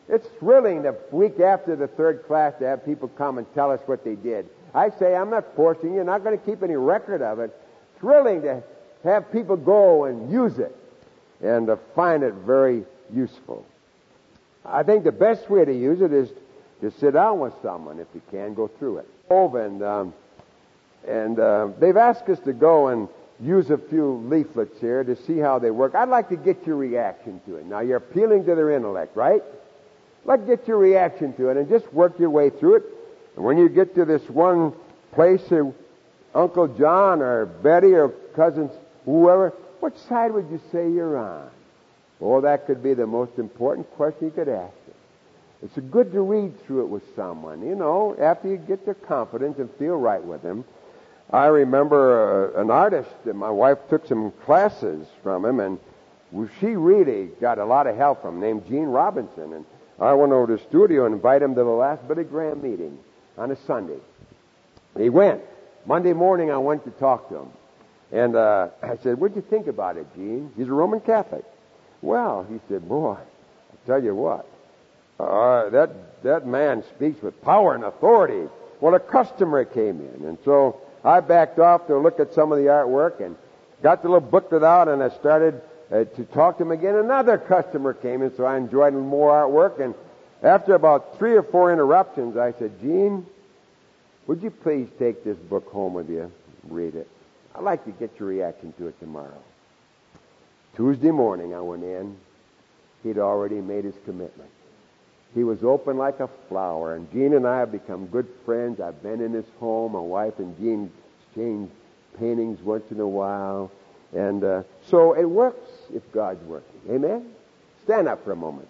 It's thrilling the week after the third class to have people come and tell us what they did. I say, I'm not forcing you. You're not going to keep any record of it. Thrilling to have people go and use it and to find it very useful. I think the best way to use it is to sit down with someone, if you can, go through it. And, um, and uh, they've asked us to go and use a few leaflets here to see how they work. I'd like to get your reaction to it. Now, you're appealing to their intellect, right? I'd like to get your reaction to it and just work your way through it. And when you get to this one place, uh, Uncle John or Betty or cousins, whoever, which side would you say you're on? Oh, that could be the most important question you could ask them. It's good to read through it with someone, you know, after you get their confidence and feel right with them. I remember uh, an artist that my wife took some classes from him, and she really got a lot of help from him, named Gene Robinson. And I went over to the studio and invited him to the last Billy Graham meeting on a Sunday. He went. Monday morning I went to talk to him. And uh, I said, what'd you think about it, Gene? He's a Roman Catholic. Well, he said, boy, I tell you what, uh, that that man speaks with power and authority. Well, a customer came in, and so I backed off to look at some of the artwork and got the little booklet out, and I started uh, to talk to him again. Another customer came in, so I enjoyed more artwork. And after about three or four interruptions, I said, Gene, would you please take this book home with you and read it? I'd like to get your reaction to it tomorrow. Tuesday morning I went in. He'd already made his commitment. He was open like a flower, and Gene and I have become good friends. I've been in his home. My wife and Gene exchange paintings once in a while. And uh, so it works if God's working. Amen? Stand up for a moment.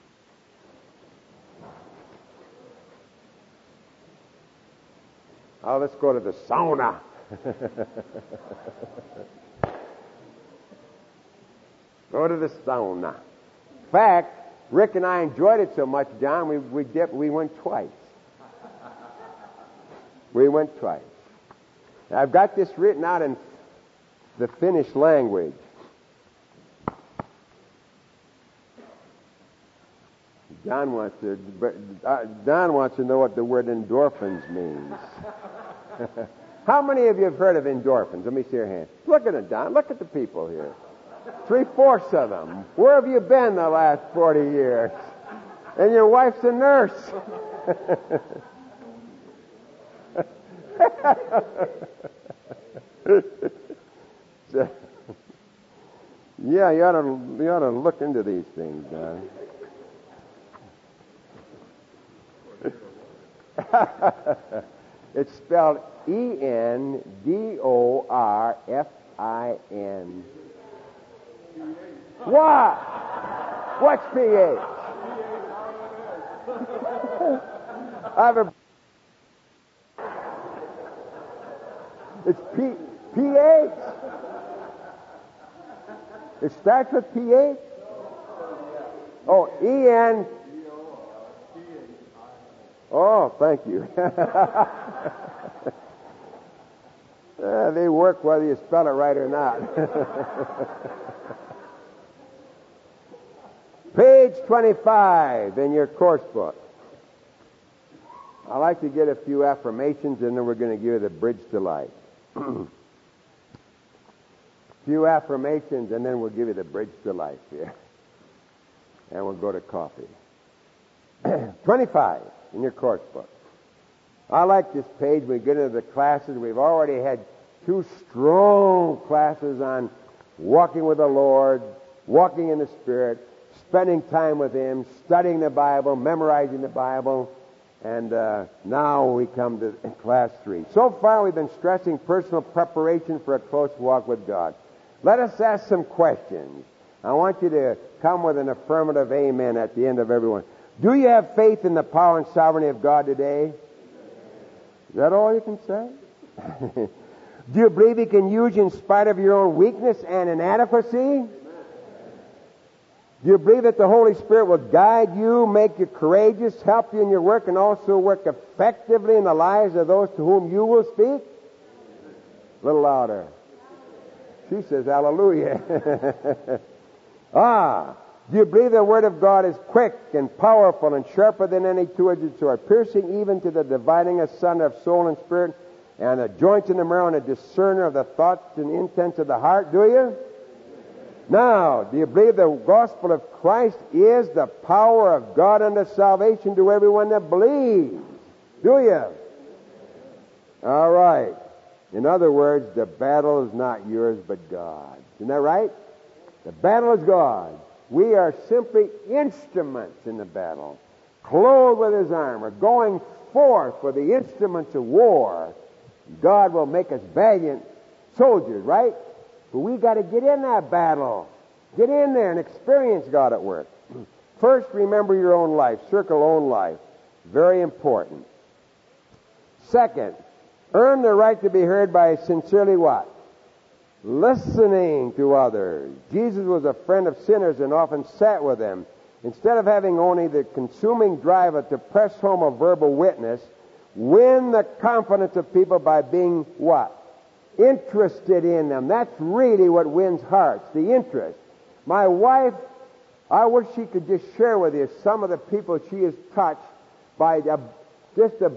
Oh, let's go to the sauna. Go to the sauna. In fact, Rick and I enjoyed it so much, John, we we, dip, we went twice. We went twice. Now, I've got this written out in the Finnish language. John wants to. Uh, Don wants to know what the word endorphins means. How many of you have heard of endorphins? Let me see your hand. Look at it, Don. Look at the people here. Three-fourths of them. Where have you been the last forty years? And your wife's a nurse. So, yeah, you ought to, you ought to look into these things, Don. It's spelled E N D O R F I N. What? What's P H? I've a... It's P P H. It starts with P H. Oh, E N. Oh, thank you. uh, they work whether you spell it right or not. Page twenty-five in your course book. I'd like to get a few affirmations, and then we're going to give you the bridge to life. Few affirmations, and then we'll give you the bridge to life here. And we'll go to coffee. twenty-five in your course book. I like this page. When we get into the classes, we've already had two strong classes on walking with the Lord, walking in the Spirit, spending time with Him, studying the Bible, memorizing the Bible, and uh, now we come to class three. So far we've been stressing personal preparation for a close walk with God. Let us ask some questions. I want you to come with an affirmative amen at the end of every one. Do you have faith in the power and sovereignty of God today? Is that all you can say? Do you believe He can use you in spite of your own weakness and inadequacy? Do you believe that the Holy Spirit will guide you, make you courageous, help you in your work, and also work effectively in the lives of those to whom you will speak? A little louder. She says hallelujah. Ah, Do you believe the Word of God is quick and powerful and sharper than any two-edged sword, piercing even to the dividing asunder of soul and spirit, and the joints and the marrow, and a discerner of the thoughts and intents of the heart? Do you? Now, do you believe the gospel of Christ is the power of God unto salvation to everyone that believes? Do you? All right. In other words, the battle is not yours but God's. Isn't that right? The battle is God's. We are simply instruments in the battle, clothed with His armor, going forth with the instruments of war. God will make us valiant soldiers, right? But we got to get in that battle. Get in there and experience God at work. First, remember your own life. Circle own life. Very important. Second, earn the right to be heard by sincerely what? Listening to others. Jesus was a friend of sinners and often sat with them. Instead of having only the consuming drive to press home a verbal witness, win the confidence of people by being what? Interested in them. That's really what wins hearts, the interest. My wife, I wish she could just share with you some of the people she has touched by a, just a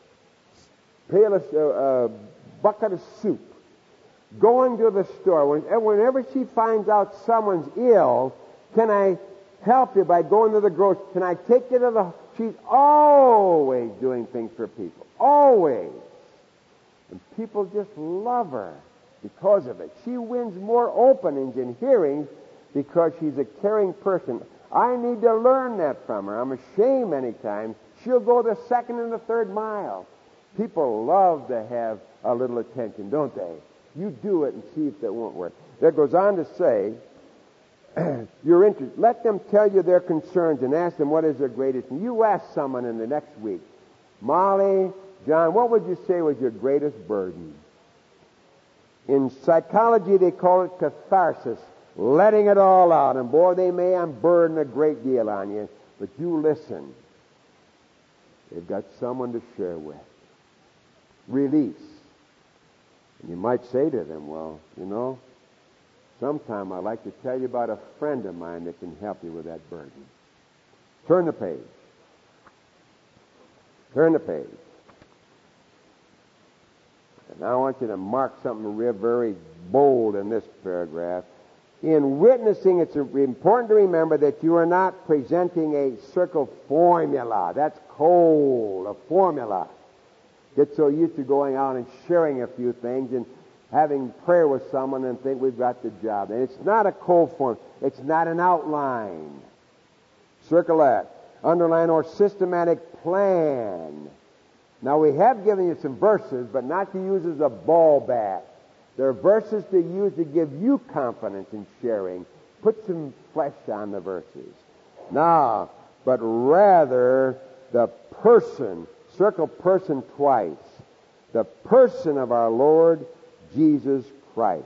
pail of, uh, uh, bucket of soup. Going to the store, whenever she finds out someone's ill, can I help you by going to the grocery? Can I take you to the... She's always doing things for people. Always. And people just love her because of it. She wins more openings and hearings because she's a caring person. I need to learn that from her. I'm ashamed many times. She'll go the second and the third mile. People love to have a little attention, don't they? You do it and see if that won't work. That goes on to say, you're interested. Let them tell you their concerns and ask them what is their greatest. And you ask someone in the next week, Molly, John, what would you say was your greatest burden? In psychology, they call it catharsis, letting it all out. And boy, they may unburden a great deal on you, but you listen. They've got someone to share with. Release. And you might say to them, well, you know, sometime I'd like to tell you about a friend of mine that can help you with that burden. Turn the page. Turn the page. And now I want you to mark something real, very bold in this paragraph. In witnessing, it's important to remember that you are not presenting a circle formula. That's cold, a formula. Get so used to going out and sharing a few things and having prayer with someone and think we've got the job. And it's not a cold form. It's not an outline. Circle that. Underline or systematic plan. Now we have given you some verses, but not to use as a ball bat. There are verses to use to give you confidence in sharing. Put some flesh on the verses. Now, but rather the person. Circle person twice. The person of our Lord Jesus Christ.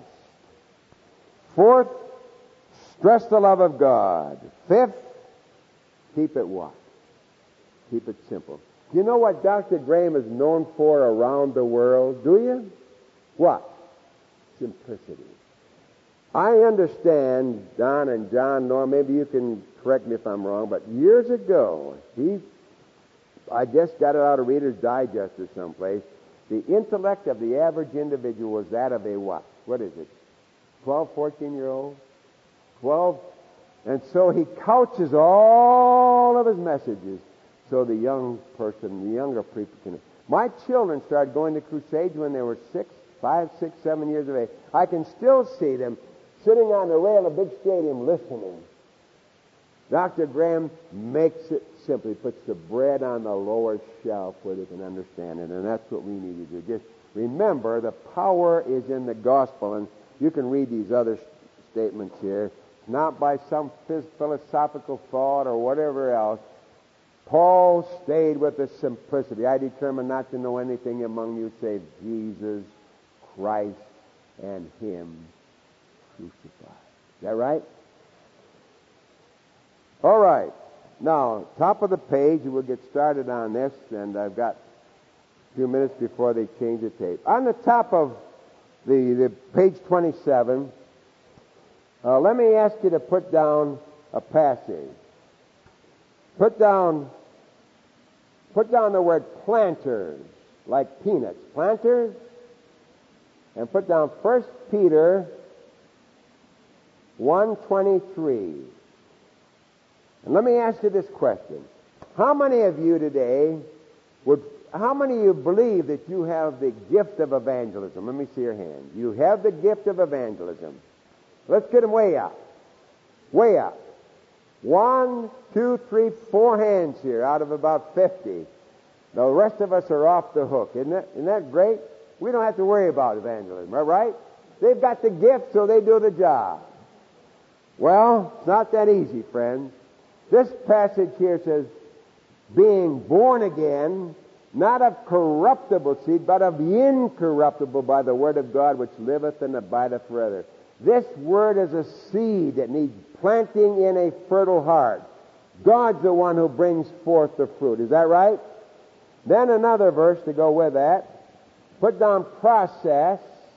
Fourth, stress the love of God. Fifth, keep it what? Keep it simple. Do you know what Doctor Graham is known for around the world? Do you? What? Simplicity. I understand, Don and John, Norm, maybe you can correct me if I'm wrong, but years ago, he I just got it out of Reader's Digest or someplace. The intellect of the average individual was that of a what? What is it? twelve, fourteen-year-old? twelve? And so he couches all of his messages so the young person, the younger people can... My children started going to crusades when they were six, five, six, seven years of age. I can still see them sitting on the rail of a big stadium listening. Doctor Graham makes it simple. He puts the bread on the lower shelf where they can understand it, and that's what we need to do. Just remember, the power is in the gospel, and you can read these other statements here. Not by some philosophical thought or whatever else. Paul stayed with the simplicity. I determined not to know anything among you save Jesus Christ and Him crucified. Is that right? All right. Now, top of the page, we'll get started on this, and I've got a few minutes before they change the tape. On the top of the, the page twenty-seven, uh, let me ask you to put down a passage. Put down, put down the word planters, like peanuts. Planters. And put down First Peter one twenty-three. And let me ask you this question. How many of you today would, how many of you believe that you have the gift of evangelism? Let me see your hand. You have the gift of evangelism. Let's get them way up. Way up. One, two, three, four hands here out of about fifty. The rest of us are off the hook. Isn't that, isn't that great? We don't have to worry about evangelism, right? They've got the gift, so they do the job. Well, it's not that easy, friends. This passage here says, being born again, not of corruptible seed, but of incorruptible by the word of God, which liveth and abideth forever. This word is a seed that needs planting in a fertile heart. God's the one who brings forth the fruit. Is that right? Then another verse to go with that. Put down process.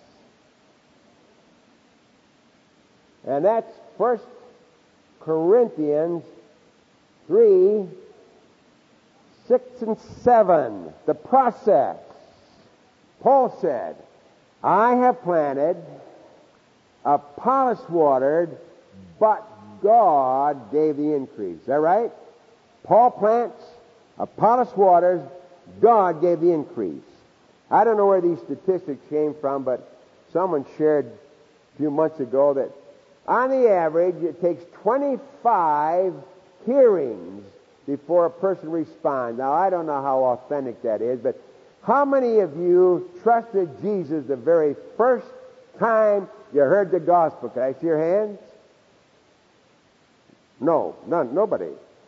And that's First Corinthians three, six and seven. The process. Paul said, I have planted, Apollos watered, but God gave the increase. Is that right? Paul plants, Apollos waters, God gave the increase. I don't know where these statistics came from, but someone shared a few months ago that on the average it takes twenty-five hearings before a person responds. Now, I don't know how authentic that is, but how many of you trusted Jesus the very first time you heard the gospel? Can I see your hands? No, none, nobody.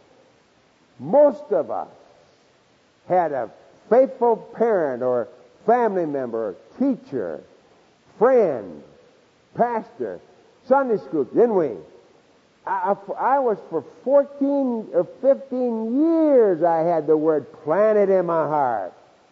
Most of us had a faithful parent or family member, teacher, friend, pastor, Sunday school, didn't we? I, I was for fourteen or fifteen years I had the word planted in my heart.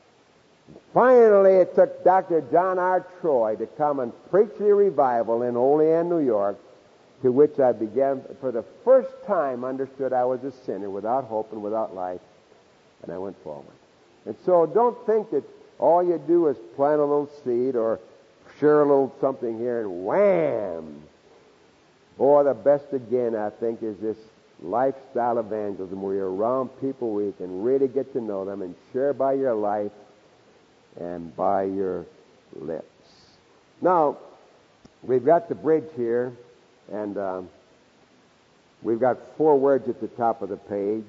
Finally, it took Doctor John R. Troy to come and preach the revival in Olean, New York, to which I began, for the first time, understood I was a sinner without hope and without life, and I went forward. And so don't think that all you do is plant a little seed or share a little something here and wham! Boy, the best again, I think, is this lifestyle evangelism where you're around people where you can really get to know them and share by your life and by your lips. Now, we've got the bridge here, and um, we've got four words at the top of the page.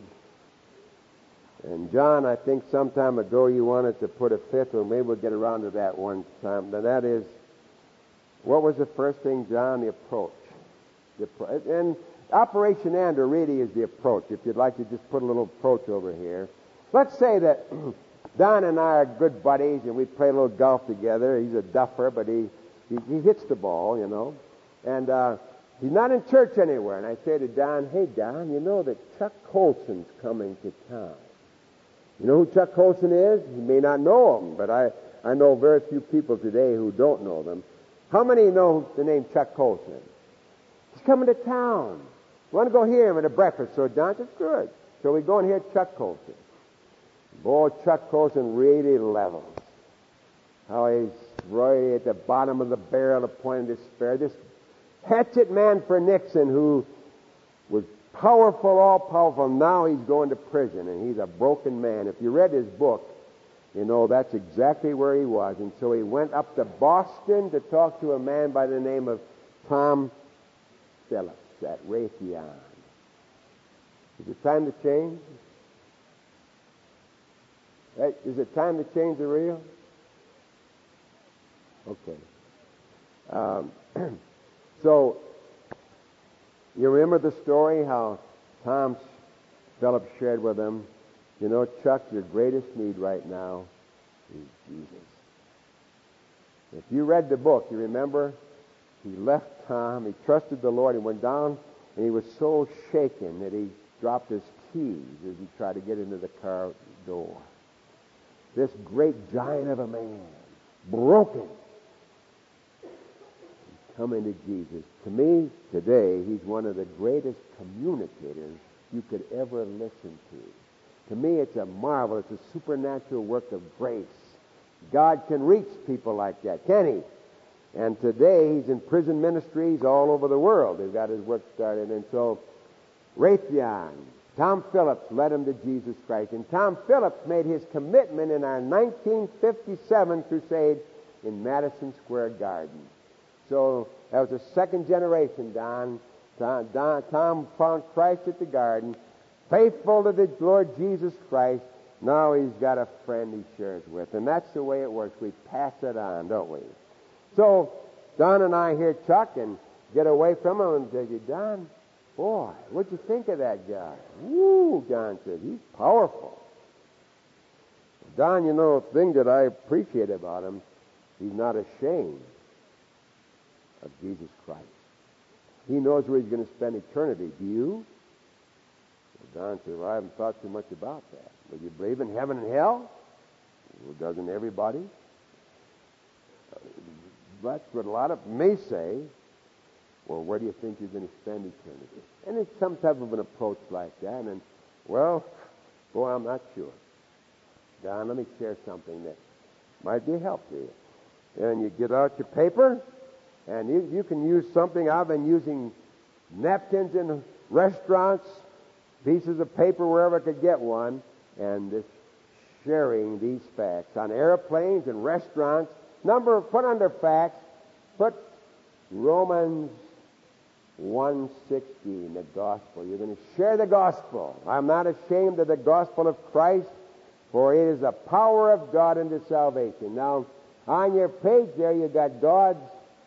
And John, I think some time ago you wanted to put a fifth one. Maybe we'll get around to that one time. Now that is, what was the first thing, John? The approach. The, and Operation Andrew really is the approach. If you'd like to just put a little approach over here. Let's say that Don and I are good buddies and we play a little golf together. He's a duffer, but he, he, he hits the ball, you know. And uh, he's not in church anywhere. And I say to Don, hey, Don, you know that Chuck Colson's coming to town. You know who Chuck Colson is? You may not know him, but I, I know very few people today who don't know them. How many know the name Chuck Colson? He's coming to town. We want to go hear him at a breakfast. So Don says, good. So we go and hear Chuck Colson. Boy, Chuck Colson really levels. How he's right at the bottom of the barrel of point of despair. This hatchet man for Nixon who was powerful, all-powerful. Now he's going to prison, and he's a broken man. If you read his book, you know that's exactly where he was. And so he went up to Boston to talk to a man by the name of Tom Phillips at Raytheon. Is it time to change? Is it time to change the reel? Okay. Um, so, you remember the story how Tom Phillips shared with him, you know, Chuck, your greatest need right now is Jesus. If you read the book, you remember he left Tom, he trusted the Lord, he went down, and he was so shaken that he dropped his keys as he tried to get into the car door. This great giant of a man, broken, coming to Jesus. To me, today, he's one of the greatest communicators you could ever listen to. To me, it's a marvel. It's a supernatural work of grace. God can reach people like that, can he? And today, he's in prison ministries all over the world. They've got his work started. And so, Raytheon, Tom Phillips led him to Jesus Christ. And Tom Phillips made his commitment in our nineteen fifty-seven crusade in Madison Square Garden. So that was the second generation, Don. Tom, Don, Tom found Christ at the garden, faithful to the Lord Jesus Christ. Now he's got a friend he shares with. And that's the way it works. We pass it on, don't we? So Don and I hear Chuck and get away from him and say, Don, boy, what'd you think of that guy? Woo, Don said, he's powerful. Don, you know, the thing that I appreciate about him, he's not ashamed of Jesus Christ. He knows where he's going to spend eternity. Do you? Well, Don said, well, I haven't thought too much about that. But you believe in heaven and hell? Well, doesn't everybody? Uh, that's what a lot of may say. Well, where do you think you're going to spend eternity? And it's some type of an approach like that. And, well, boy, I'm not sure. Don, let me share something that might be a help to you. And you get out your paper, and you, you can use something. I've been using napkins in restaurants, pieces of paper wherever I could get one, and just sharing these facts. On airplanes and restaurants, number, put under facts, put Romans one sixteen, the gospel. You're going to share the gospel. I'm not ashamed of the gospel of Christ, for it is the power of God unto salvation. Now, on your page there, you got God's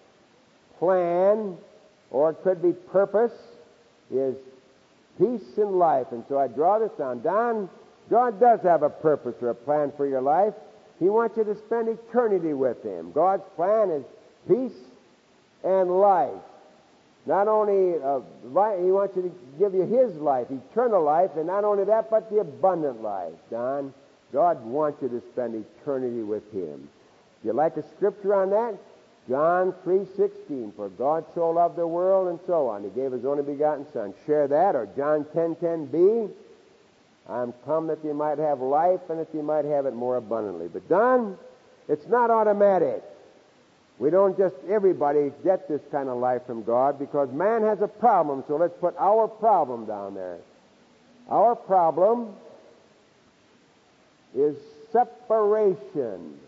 plan, or it could be purpose, is peace in life. And so I draw this down. Don, God does have a purpose or a plan for your life. He wants you to spend eternity with him. God's plan is peace and life. Not only uh, life, he wants you to give you his life, eternal life, and not only that, but the abundant life, Don. God wants you to spend eternity with him. If you like a scripture on that, John three sixteen, for God so loved the world, and so on. He gave his only begotten Son. Share that, or John ten ten b, I'm come that you might have life, and that you might have it more abundantly. But Don, it's not automatic. We don't just, everybody get this kind of life from God, because man has a problem, so let's put our problem down there. Our problem is separation.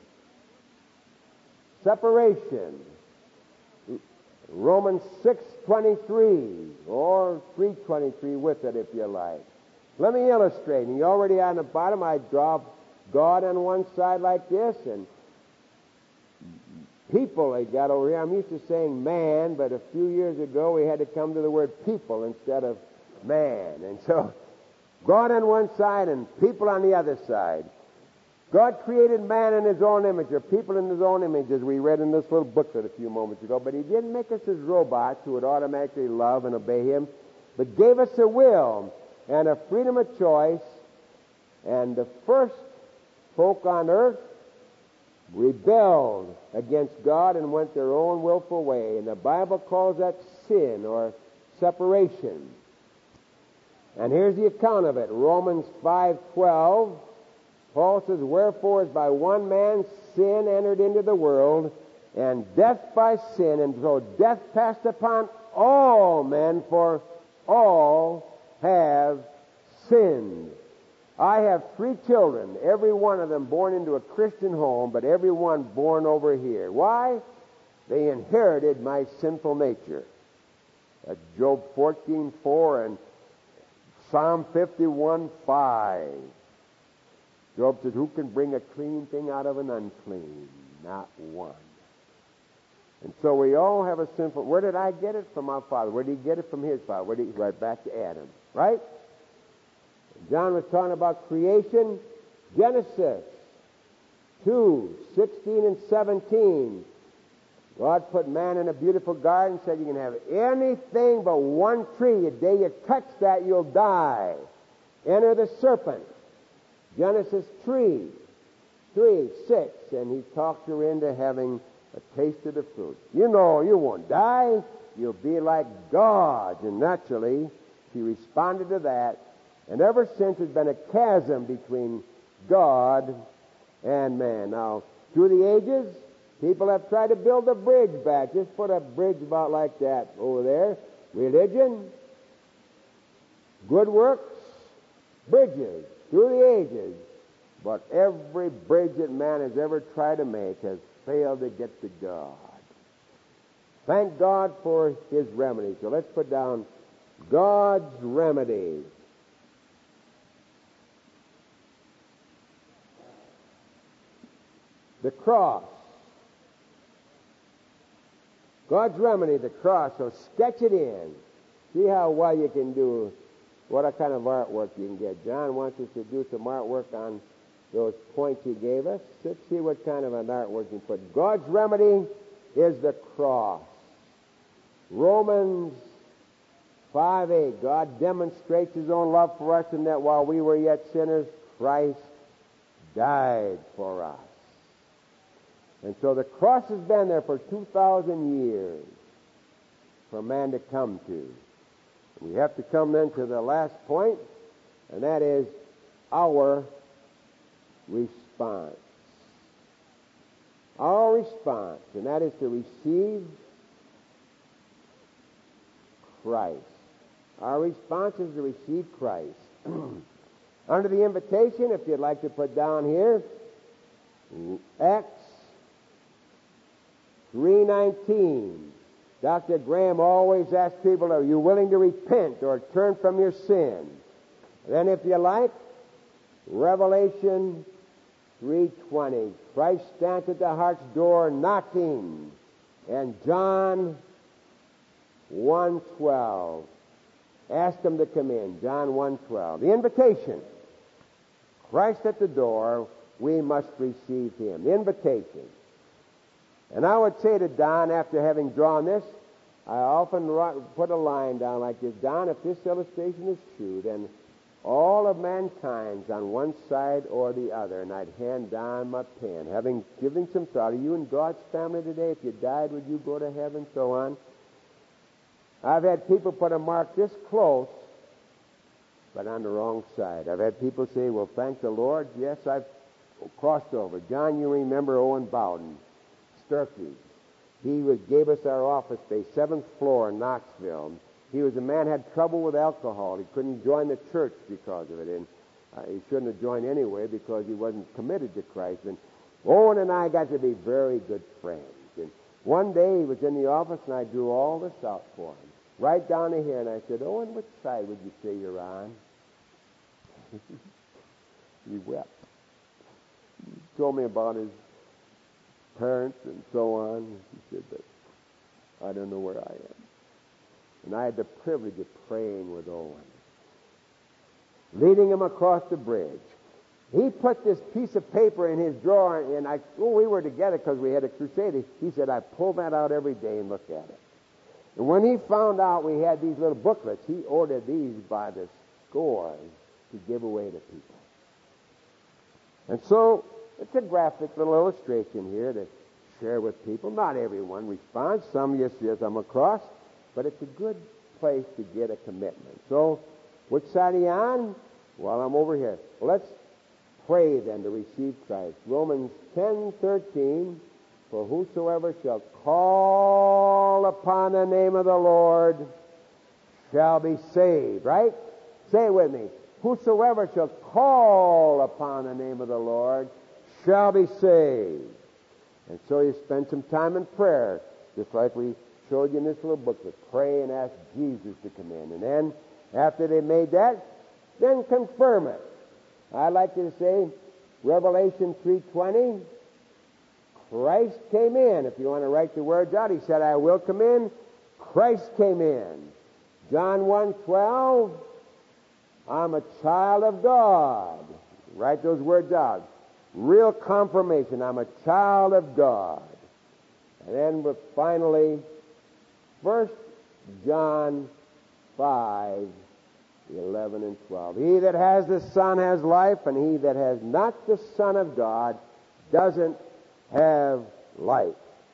Separation. Romans six twenty-three, or three twenty-three with it if you like. Let me illustrate. And you already on the bottom, I draw God on one side like this, and people they got over here. I'm used to saying man, but a few years ago we had to come to the word people instead of man. And so, God on one side and people on the other side. God created man in his own image, or people in his own image, as we read in this little booklet a few moments ago. But he didn't make us as robots who would automatically love and obey him, but gave us a will and a freedom of choice. And the first folk on earth rebelled against God and went their own willful way. And the Bible calls that sin or separation. And here's the account of it. Romans five twelve. Paul says, wherefore as by one man sin entered into the world, and death by sin, and so death passed upon all men, for all have sinned. I have three children, every one of them born into a Christian home, but every one born over here. Why? They inherited my sinful nature. That's Job fourteen four and Psalm fifty-one five. Job says, who can bring a clean thing out of an unclean? Not one. And so we all have a sinful... Where did I get it? From our father. Where did he get it? From his father. Where did he... Right back to Adam. Right? John was talking about creation. Genesis two sixteen and seventeen. God put man in a beautiful garden, said you can have anything but one tree. The day you touch that, you'll die. Enter the serpent. Genesis three, three, six, and he talked her into having a taste of the fruit. You know you won't die. You'll be like God. And naturally, she responded to that. And ever since, there's been a chasm between God and man. Now, through the ages, people have tried to build a bridge back. Just put a bridge about like that over there. Religion, good works, bridges through the ages. But every bridge that man has ever tried to make has failed to get to God. Thank God for His remedy. So let's put down God's remedy. The cross. God's remedy, the cross. So sketch it in. See how well you can do, what a kind of artwork you can get. John wants us to do some artwork on those points he gave us. Let's see what kind of an artwork you can put. God's remedy is the cross. Romans five eight. God demonstrates His own love for us in that while we were yet sinners, Christ died for us. And so the cross has been there for two thousand years for man to come to. We have to come then to the last point, and that is our response. Our response, and that is to receive Christ. Our response is to receive Christ. Under the invitation, if you'd like to put down here, Acts three nineteen. Doctor Graham always asks people, are you willing to repent or turn from your sin? Then if you like, Revelation three twenty. Christ stands at the heart's door knocking. And John one twelve. Ask Him to come in. John one twelve. The invitation. Christ at the door, we must receive Him. The invitation. And I would say to Don, after having drawn this, I often put a line down like this. Don, if this illustration is true, then all of mankind's on one side or the other. And I'd hand Don my pen. Having given some thought, are you in God's family today? If you died, would you go to heaven? So on. I've had people put a mark this close, but on the wrong side. I've had people say, well, thank the Lord. Yes, I've crossed over. John, you remember Owen Bowden. Sturkey. He was, gave us our office space, seventh floor in Knoxville. He was a man who had trouble with alcohol. He couldn't join the church because of it, and uh, he shouldn't have joined anyway because he wasn't committed to Christ. And Owen and I got to be very good friends. And one day he was in the office, and I drew all this out for him, right down to here. And I said, Owen, which side would you say you're on? He wept. He told me about his parents and so on. He said, but I don't know where I am. And I had the privilege of praying with Owen, leading him across the bridge. He put this piece of paper in his drawer, and I, well, we were together because we had a crusade. He said, I pull that out every day and look at it. And when he found out we had these little booklets, he ordered these by the scores to give away to people. And so it's a graphic little illustration here to share with people. Not everyone responds. Some, yes, yes, I'm across. But it's a good place to get a commitment. So, which side are you on? Well, I'm over here. Well, let's pray then to receive Christ. Romans ten thirteen. For whosoever shall call upon the name of the Lord shall be saved. Right? Say it with me. Whosoever shall call upon the name of the Lord shall be saved. And so you spend some time in prayer, just like we showed you in this little booklet. Pray and ask Jesus to come in. And then, after they made that, then confirm it. I like to say, Revelation three twenty, Christ came in. If you want to write the words out, He said, I will come in. Christ came in. John one twelve, I'm a child of God. Write those words out. Real confirmation. I'm a child of God. And then but finally, First John five, eleven and twelve. He that has the Son has life, and he that has not the Son of God doesn't have life.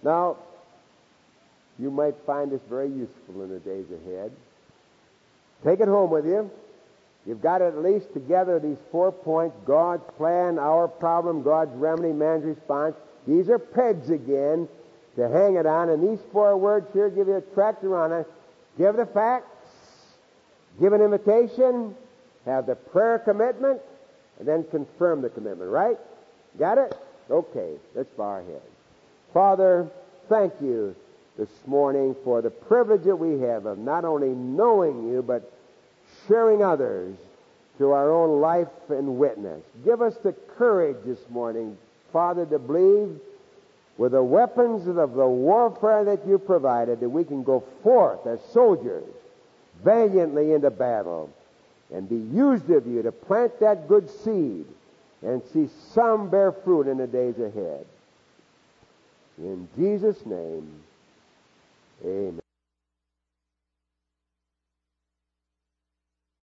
Now, you might find this very useful in the days ahead. Take it home with you. You've got at least together these four points: God's plan, our problem, God's remedy, man's response. These are pegs again to hang it on. And these four words here give you a tractor on it. Give the facts, give an invitation, have the prayer commitment, and then confirm the commitment, right? Got it? Okay, let's bow our heads. Father, thank you this morning for the privilege that we have of not only knowing you, but sharing others through our own life and witness. Give us the courage this morning, Father, to believe with the weapons of the warfare that you provided that we can go forth as soldiers valiantly into battle and be used of you to plant that good seed and see some bear fruit in the days ahead. In Jesus' name, amen.